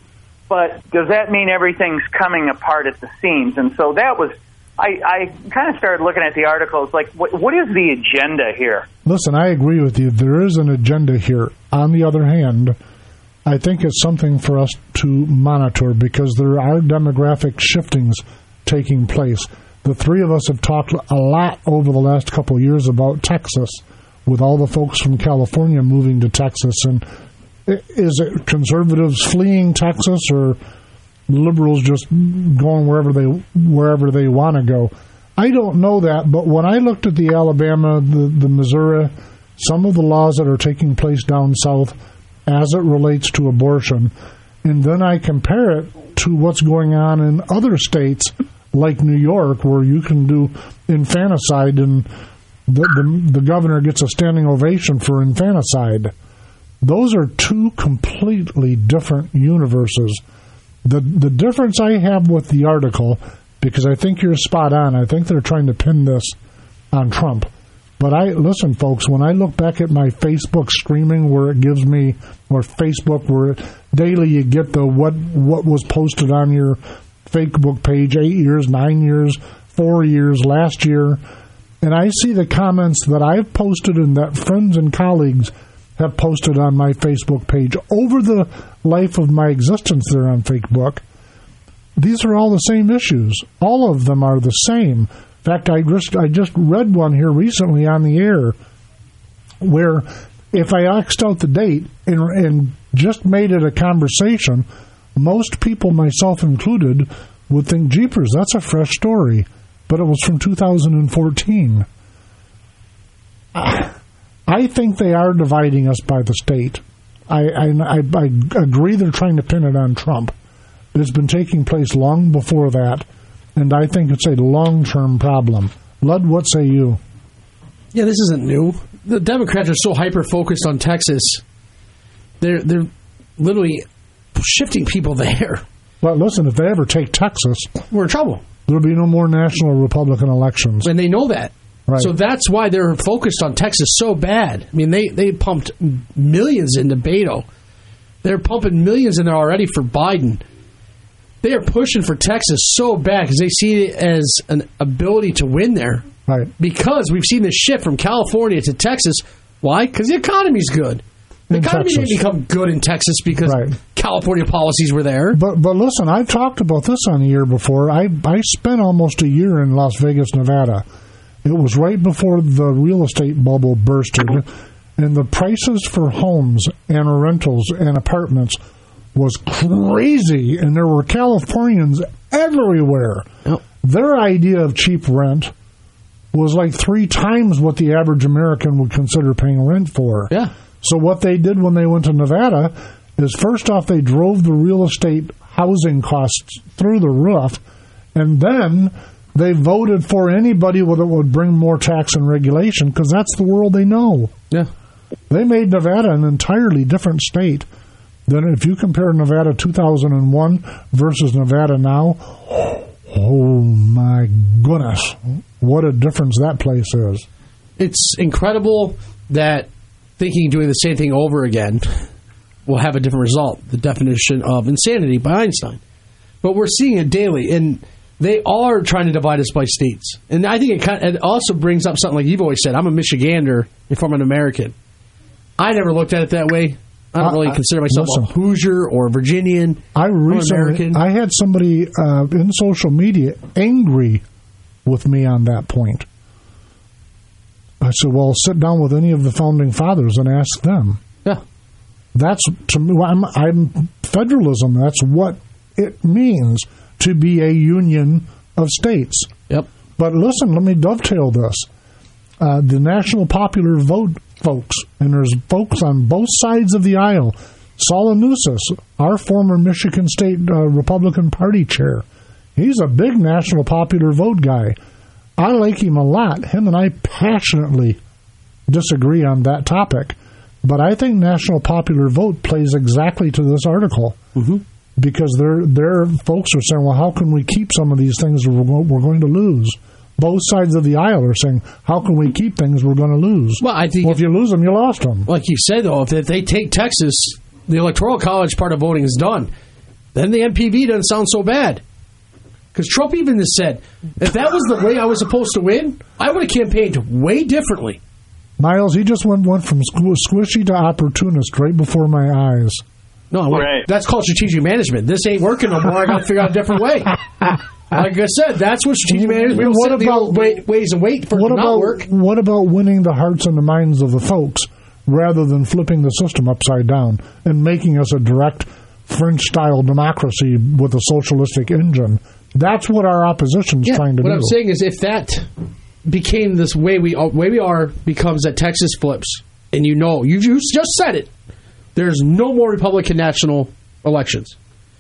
but does that mean everything's coming apart at the seams? And so that was... I, I kind of started looking at the articles, like, what, what is the agenda here? Listen, I agree with you. There is an agenda here. On the other hand, I think it's something for us to monitor because there are demographic shiftings taking place. The three of us have talked a lot over the last couple of years about Texas, with all the folks from California moving to Texas. And is it conservatives fleeing Texas or liberals just going wherever they wherever they want to go? I don't know that, but when I looked at the Alabama, the, the Missouri, some of the laws that are taking place down south as it relates to abortion, and then I compare it to what's going on in other states like New York, where you can do infanticide and the, the, the governor gets a standing ovation for infanticide. Those are two completely different universes. The the difference I have with the article, because I think you're spot on, I think they're trying to pin this on Trump. But I listen, folks, when I look back at my Facebook streaming where it gives me, or Facebook where daily you get the what what was posted on your Facebook page eight years, nine years, four years, last year, and I see the comments that I've posted and that friends and colleagues have posted on my Facebook page over the life of my existence there on Facebook. These are all the same issues. All of them are the same. In fact, I just I just read one here recently on the air where if I X'd out the date and, and just made it a conversation, most people, myself included, would think, jeepers, that's a fresh story. But it was from two thousand fourteen. Ah. I think they are dividing us by the state. I, I, I, I agree they're trying to pin it on Trump. It's been taking place long before that, and I think it's a long-term problem. Lud, what say you? Yeah, this isn't new. The Democrats are so hyper-focused on Texas. They're, they're literally shifting people there. Well, listen, if they ever take Texas, we're in trouble. There'll be no more national Republican elections. And they know that. Right. So that's why they're focused on Texas so bad. I mean, they, they pumped millions into Beto. They're pumping millions in there already for Biden. They are pushing for Texas so bad because they see it as an ability to win there. Right. Because we've seen this shift from California to Texas. Why? Because the economy's good. The in economy Texas. didn't become good in Texas because right. California policies were there. But but listen, I've talked about this on the year before. I I spent almost a year in Las Vegas, Nevada. It was right before the real estate bubble bursted, and the prices for homes and rentals and apartments was crazy, and there were Californians everywhere. Yep. Their idea of cheap rent was like three times what the average American would consider paying rent for. Yeah. So what they did when they went to Nevada is, first off, they drove the real estate housing costs through the roof, and then they voted for anybody that would bring more tax and regulation, because that's the world they know. Yeah. They made Nevada an entirely different state than if you compare Nevada two thousand one versus Nevada now. Oh, my goodness. What a difference that place is. It's incredible that thinking doing the same thing over again will have a different result. The definition of insanity by Einstein. But we're seeing it daily, and they are trying to divide us by states. And I think it, kind of, it also brings up something like you've always said. I'm a Michigander if I'm an American. I never looked at it that way. I don't really I, consider myself listen, a Hoosier or a Virginian. I recently, I had somebody uh, in social media angry with me on that point. I said, well, sit down with any of the founding fathers and ask them. Yeah. That's, to me, I'm, I'm federalism. That's what it means to be a union of states. Yep. But listen, let me dovetail this. Uh, the National Popular Vote folks, and there's folks on both sides of the aisle. Saul Anousis, our former Michigan State uh, Republican Party chair, he's a big National Popular Vote guy. I like him a lot. Him and I passionately disagree on that topic. But I think National Popular Vote plays exactly to this article. Mm-hmm. Because their their folks are saying, well, how can we keep some of these things we're, we're going to lose? Both sides of the aisle are saying, how can we keep things we're going to lose? Well, I think well, if you lose them, you lost them. Like you said, though, if they take Texas, the Electoral College part of voting is done. Then the M P V doesn't sound so bad. Because Trump even has said, if that was the way I was supposed to win, I would have campaigned way differently. Miles, he just went, went from squishy to opportunist right before my eyes. No, right. That's called strategic management. This ain't working no more. I got to figure out a different way. Like I said, that's what strategic management is. What about wait, ways and wait for it to not work? What about winning the hearts and the minds of the folks rather than flipping the system upside down and making us a direct French-style democracy with a socialistic engine? That's what our opposition's yeah, trying to what do. What I'm saying is if that became this way we way we are becomes that Texas flips, and you know, you just said it, there's no more Republican national elections.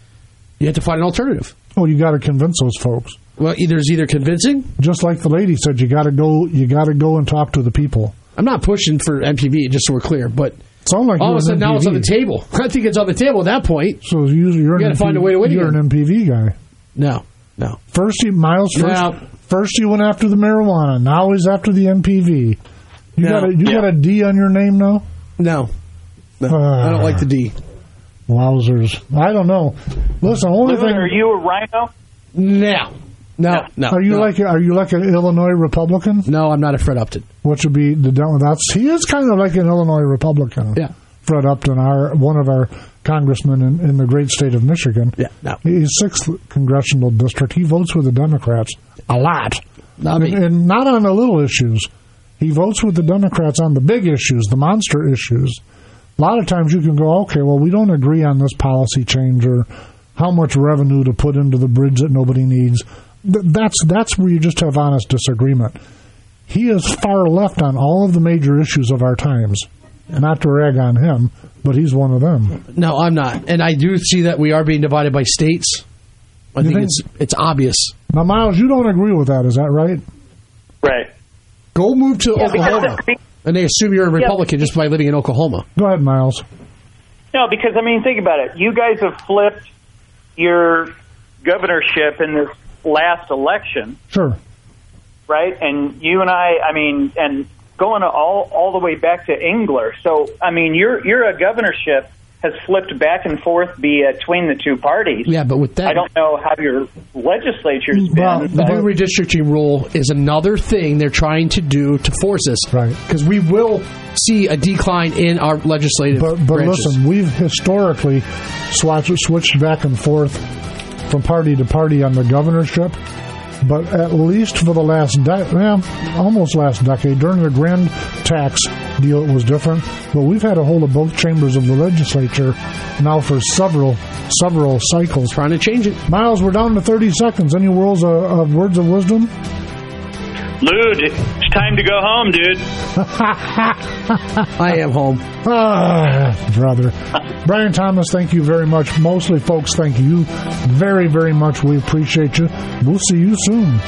You have to find an alternative. Oh, you got to convince those folks. Well, either is either convincing, just like the lady said, you got to go. You got to go and talk to the people. I'm not pushing for M P V, just so we're clear, but sound like all of a sudden now M P V. It's on the table. I think it's on the table at that point. So you, you're you got to find a way to win. You're again. an M P V guy. No, no. First, he, Miles. First, no. first he went after the marijuana. Now he's after the M P V. You no. got a, you yeah. got a D on your name now? No. No, uh, I don't like the D. Wowzers. I don't know. Listen, only Lou, thing. Are you a rhino? No. No, no. Are you no. like are you like an Illinois Republican? No, I'm not a Fred Upton. What should be the that's he is kind of like an Illinois Republican. Yeah. Fred Upton, our one of our congressmen in, in the great state of Michigan. Yeah. No. He's sixth congressional district. He votes with the Democrats a lot. Not me. And, and not on the little issues. He votes with the Democrats on the big issues, the monster issues. A lot of times you can go, okay, well, we don't agree on this policy change or how much revenue to put into the bridge that nobody needs. That's that's where you just have honest disagreement. He is far left on all of the major issues of our times. Not to rag on him, but he's one of them. No, I'm not. And I do see that we are being divided by states. I think, think it's it's obvious. Now, Miles, you don't agree with that, is that right? Right. Go move to yeah, Oklahoma. And they assume you're a Republican yeah. just by living in Oklahoma. Go ahead, Miles. No, because, I mean, think about it. You guys have flipped your governorship in this last election. Sure. Right? And you and I, I mean, and going all all the way back to Engler. So, I mean, your your a governorship has flipped back and forth between the two parties. Yeah, but with that... I don't know how your legislature's well, been. The new redistricting rule is another thing they're trying to do to force us. Right. Because we will see a decline in our legislative But, but branches. listen, we've historically swatched, switched back and forth from party to party on the governorship. But at least for the last, de- well, almost last decade, during the grand tax deal, it was different. But we've had a hold of both chambers of the legislature now for several, several cycles. Trying to change it. Miles, we're down to thirty seconds. Any words of, of words of wisdom? Lou, it's time to go home, dude. I am home. Ah, brother. Brian Thomas, thank you very much. Mostly, folks, thank you very, very much. We appreciate you. We'll see you soon.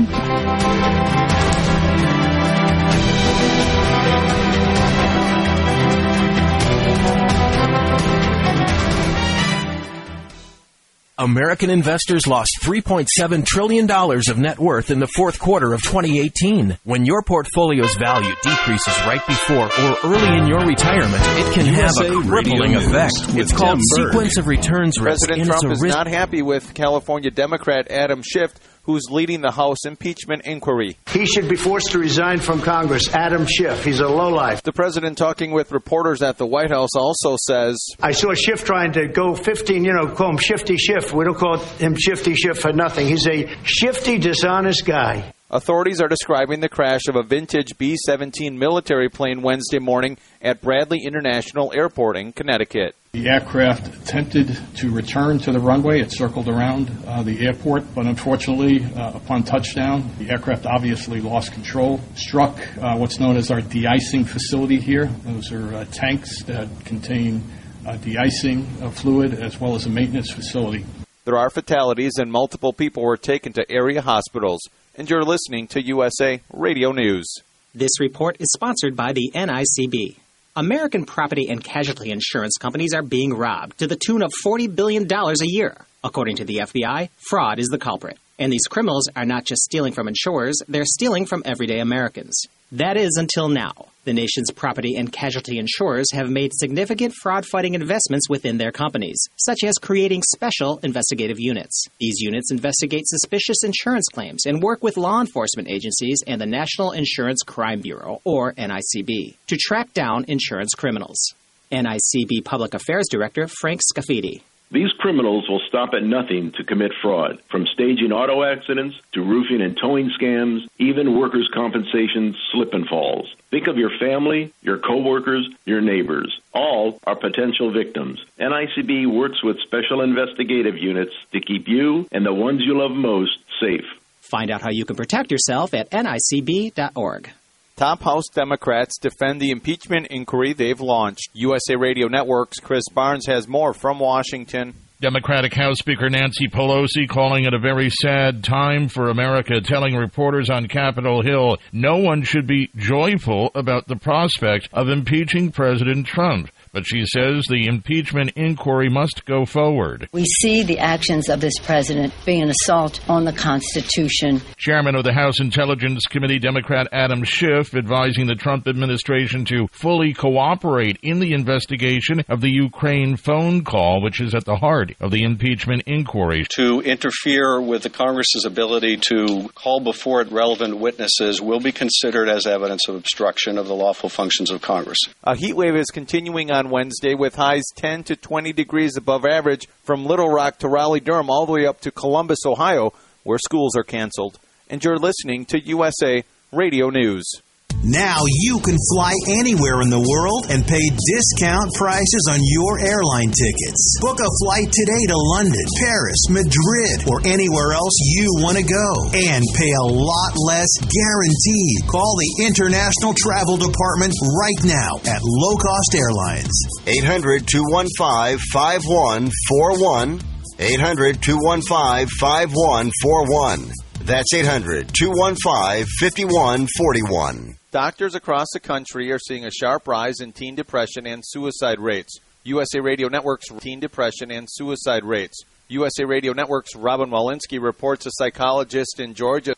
American investors lost three point seven trillion dollars of net worth in the fourth quarter of twenty eighteen. When your portfolio's value decreases right before or early in your retirement, it can U S A have a crippling Radio effect. News It's with called Tim Berg. sequence of returns risk. President and Trump it's a is risk- not happy with California Democrat Adam Schiff, who's leading the House impeachment inquiry. He should be forced to resign from Congress. Adam Schiff. He's a lowlife. The president, talking with reporters at the White House, also says, I saw Schiff trying to go fifteen, you know, call him Shifty Schiff. We don't call him Shifty Schiff for nothing. He's a shifty, dishonest guy. Authorities are describing the crash of a vintage B seventeen military plane Wednesday morning at Bradley International Airport in Connecticut. The aircraft attempted to return to the runway. It circled around uh, the airport, but unfortunately, uh, upon touchdown, the aircraft obviously lost control, struck uh, what's known as our de-icing facility here. Those are uh, tanks that contain uh, de-icing uh, fluid as well as a maintenance facility. There are fatalities and multiple people were taken to area hospitals. And you're listening to U S A Radio News. This report is sponsored by the N I C B. American property and casualty insurance companies are being robbed to the tune of forty billion dollars a year. According to the F B I, fraud is the culprit. And these criminals are not just stealing from insurers, they're stealing from everyday Americans. That is, until now. The nation's property and casualty insurers have made significant fraud-fighting investments within their companies, such as creating special investigative units. These units investigate suspicious insurance claims and work with law enforcement agencies and the National Insurance Crime Bureau, or N I C B, to track down insurance criminals. N I C B Public Affairs Director Frank Scafidi. These criminals will stop at nothing to commit fraud, from staging auto accidents to roofing and towing scams, even workers' compensation slip and falls. Think of your family, your coworkers, your neighbors. All are potential victims. N I C B works with special investigative units to keep you and the ones you love most safe. Find out how you can protect yourself at N I C B dot org. Top House Democrats defend the impeachment inquiry they've launched. U S A Radio Network's Chris Barnes has more from Washington. Democratic House Speaker Nancy Pelosi calling it a very sad time for America, telling reporters on Capitol Hill no one should be joyful about the prospect of impeaching President Trump. But she says the impeachment inquiry must go forward. We see the actions of this president being an assault on the Constitution. Chairman of the House Intelligence Committee, Democrat Adam Schiff, advising the Trump administration to fully cooperate in the investigation of the Ukraine phone call, which is at the heart of the impeachment inquiry. To interfere with the Congress's ability to call before it relevant witnesses will be considered as evidence of obstruction of the lawful functions of Congress. A heat wave is continuing on Wednesday with highs ten to twenty degrees above average from Little Rock to Raleigh-Durham all the way up to Columbus, Ohio, where schools are canceled. And you're listening to U S A Radio News. Now you can fly anywhere in the world and pay discount prices on your airline tickets. Book a flight today to London, Paris, Madrid, or anywhere else you want to go. And pay a lot less guaranteed. Call the International Travel Department right now at Low Cost Airlines. eight hundred, two one five, five one four one. eight hundred, two one five, five one four one. That's eight hundred, two one five, five one four one. Doctors across the country are seeing a sharp rise in teen depression and suicide rates. U S A Radio Network's teen depression and suicide rates. U S A Radio Network's Robin Walensky reports a psychologist in Georgia.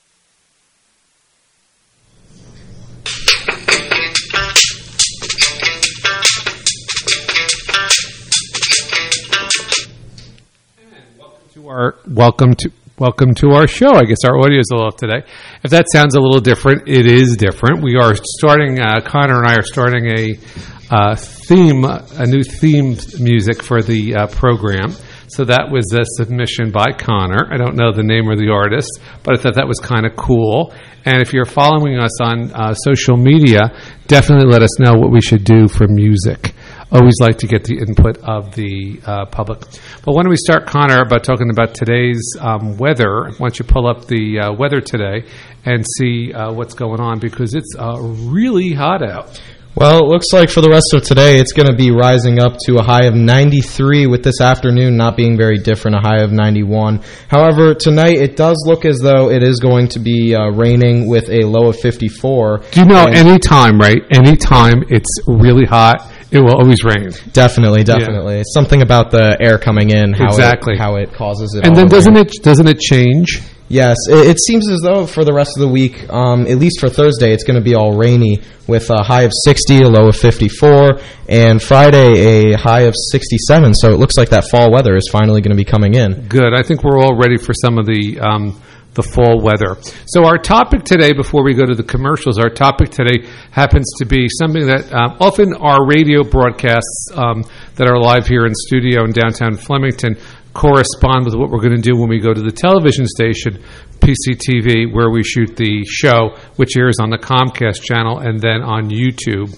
To our welcome to welcome to our show. I guess our audio is a little off today. If that sounds a little different, it is different. We are starting. Uh, Connor and I are starting a uh, theme, a new theme music for the uh, program. So that was a submission by Connor. I don't know the name of the artist, but I thought that was kind of cool. And if you're following us on uh, social media, definitely let us know what we should do for music. Always like to get the input of the uh, public. But why don't we start, Connor, by talking about today's um, weather. Why don't you pull up the uh, weather today and see uh, what's going on, because it's uh, really hot out. Well, it looks like for the rest of today, it's going to be rising up to a high of ninety-three, with this afternoon not being very different, a high of ninety-one. However, tonight it does look as though it is going to be uh, raining with a low of fifty-four. Do you know, any time, right? Any time it's really hot, it will always rain. Definitely, definitely. Yeah. It's something about the air coming in, how exactly. it, how it causes it. And then doesn't rain. it doesn't it change? Yes, it, it seems as though for the rest of the week, um, at least for Thursday, it's going to be all rainy with a high of sixty, a low of fifty-four, and Friday a high of sixty-seven. So it looks like that fall weather is finally going to be coming in. Good. I think we're all ready for some of the um, the fall weather. So our topic today, before we go to the commercials, our topic today happens to be something that um, often our radio broadcasts um, that are live here in studio in downtown Flemington correspond with what we're going to do when we go to the television station, P C T V, where we shoot the show, which airs on the Comcast channel and then on YouTube.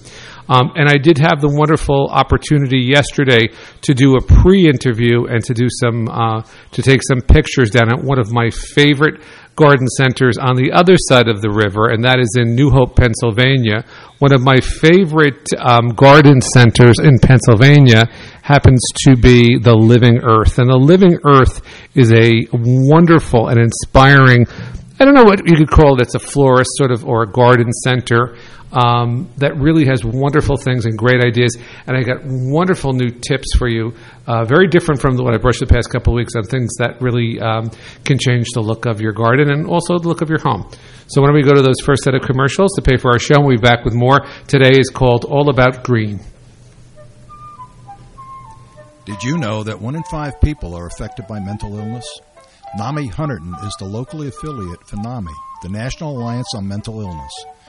Um, and I did have the wonderful opportunity yesterday to do a pre-interview and to do some uh, to take some pictures down at one of my favorite garden centers on the other side of the river, and that is in New Hope, Pennsylvania. One of my favorite um, garden centers in Pennsylvania happens to be the Living Earth. And the Living Earth is a wonderful and inspiring, I don't know what you could call it, it's a florist sort of, or a garden center um, that really has wonderful things and great ideas. And I got wonderful new tips for you, uh, very different from what I brushed the past couple of weeks on things that really um, can change the look of your garden and also the look of your home. So why don't we go to those first set of commercials to pay for our show, and we'll be back with more. Today is called All About Green. Did you know that one in five people are affected by mental illness? NAMI Hunterdon is the locally affiliate for NAMI, the National Alliance on Mental Illness.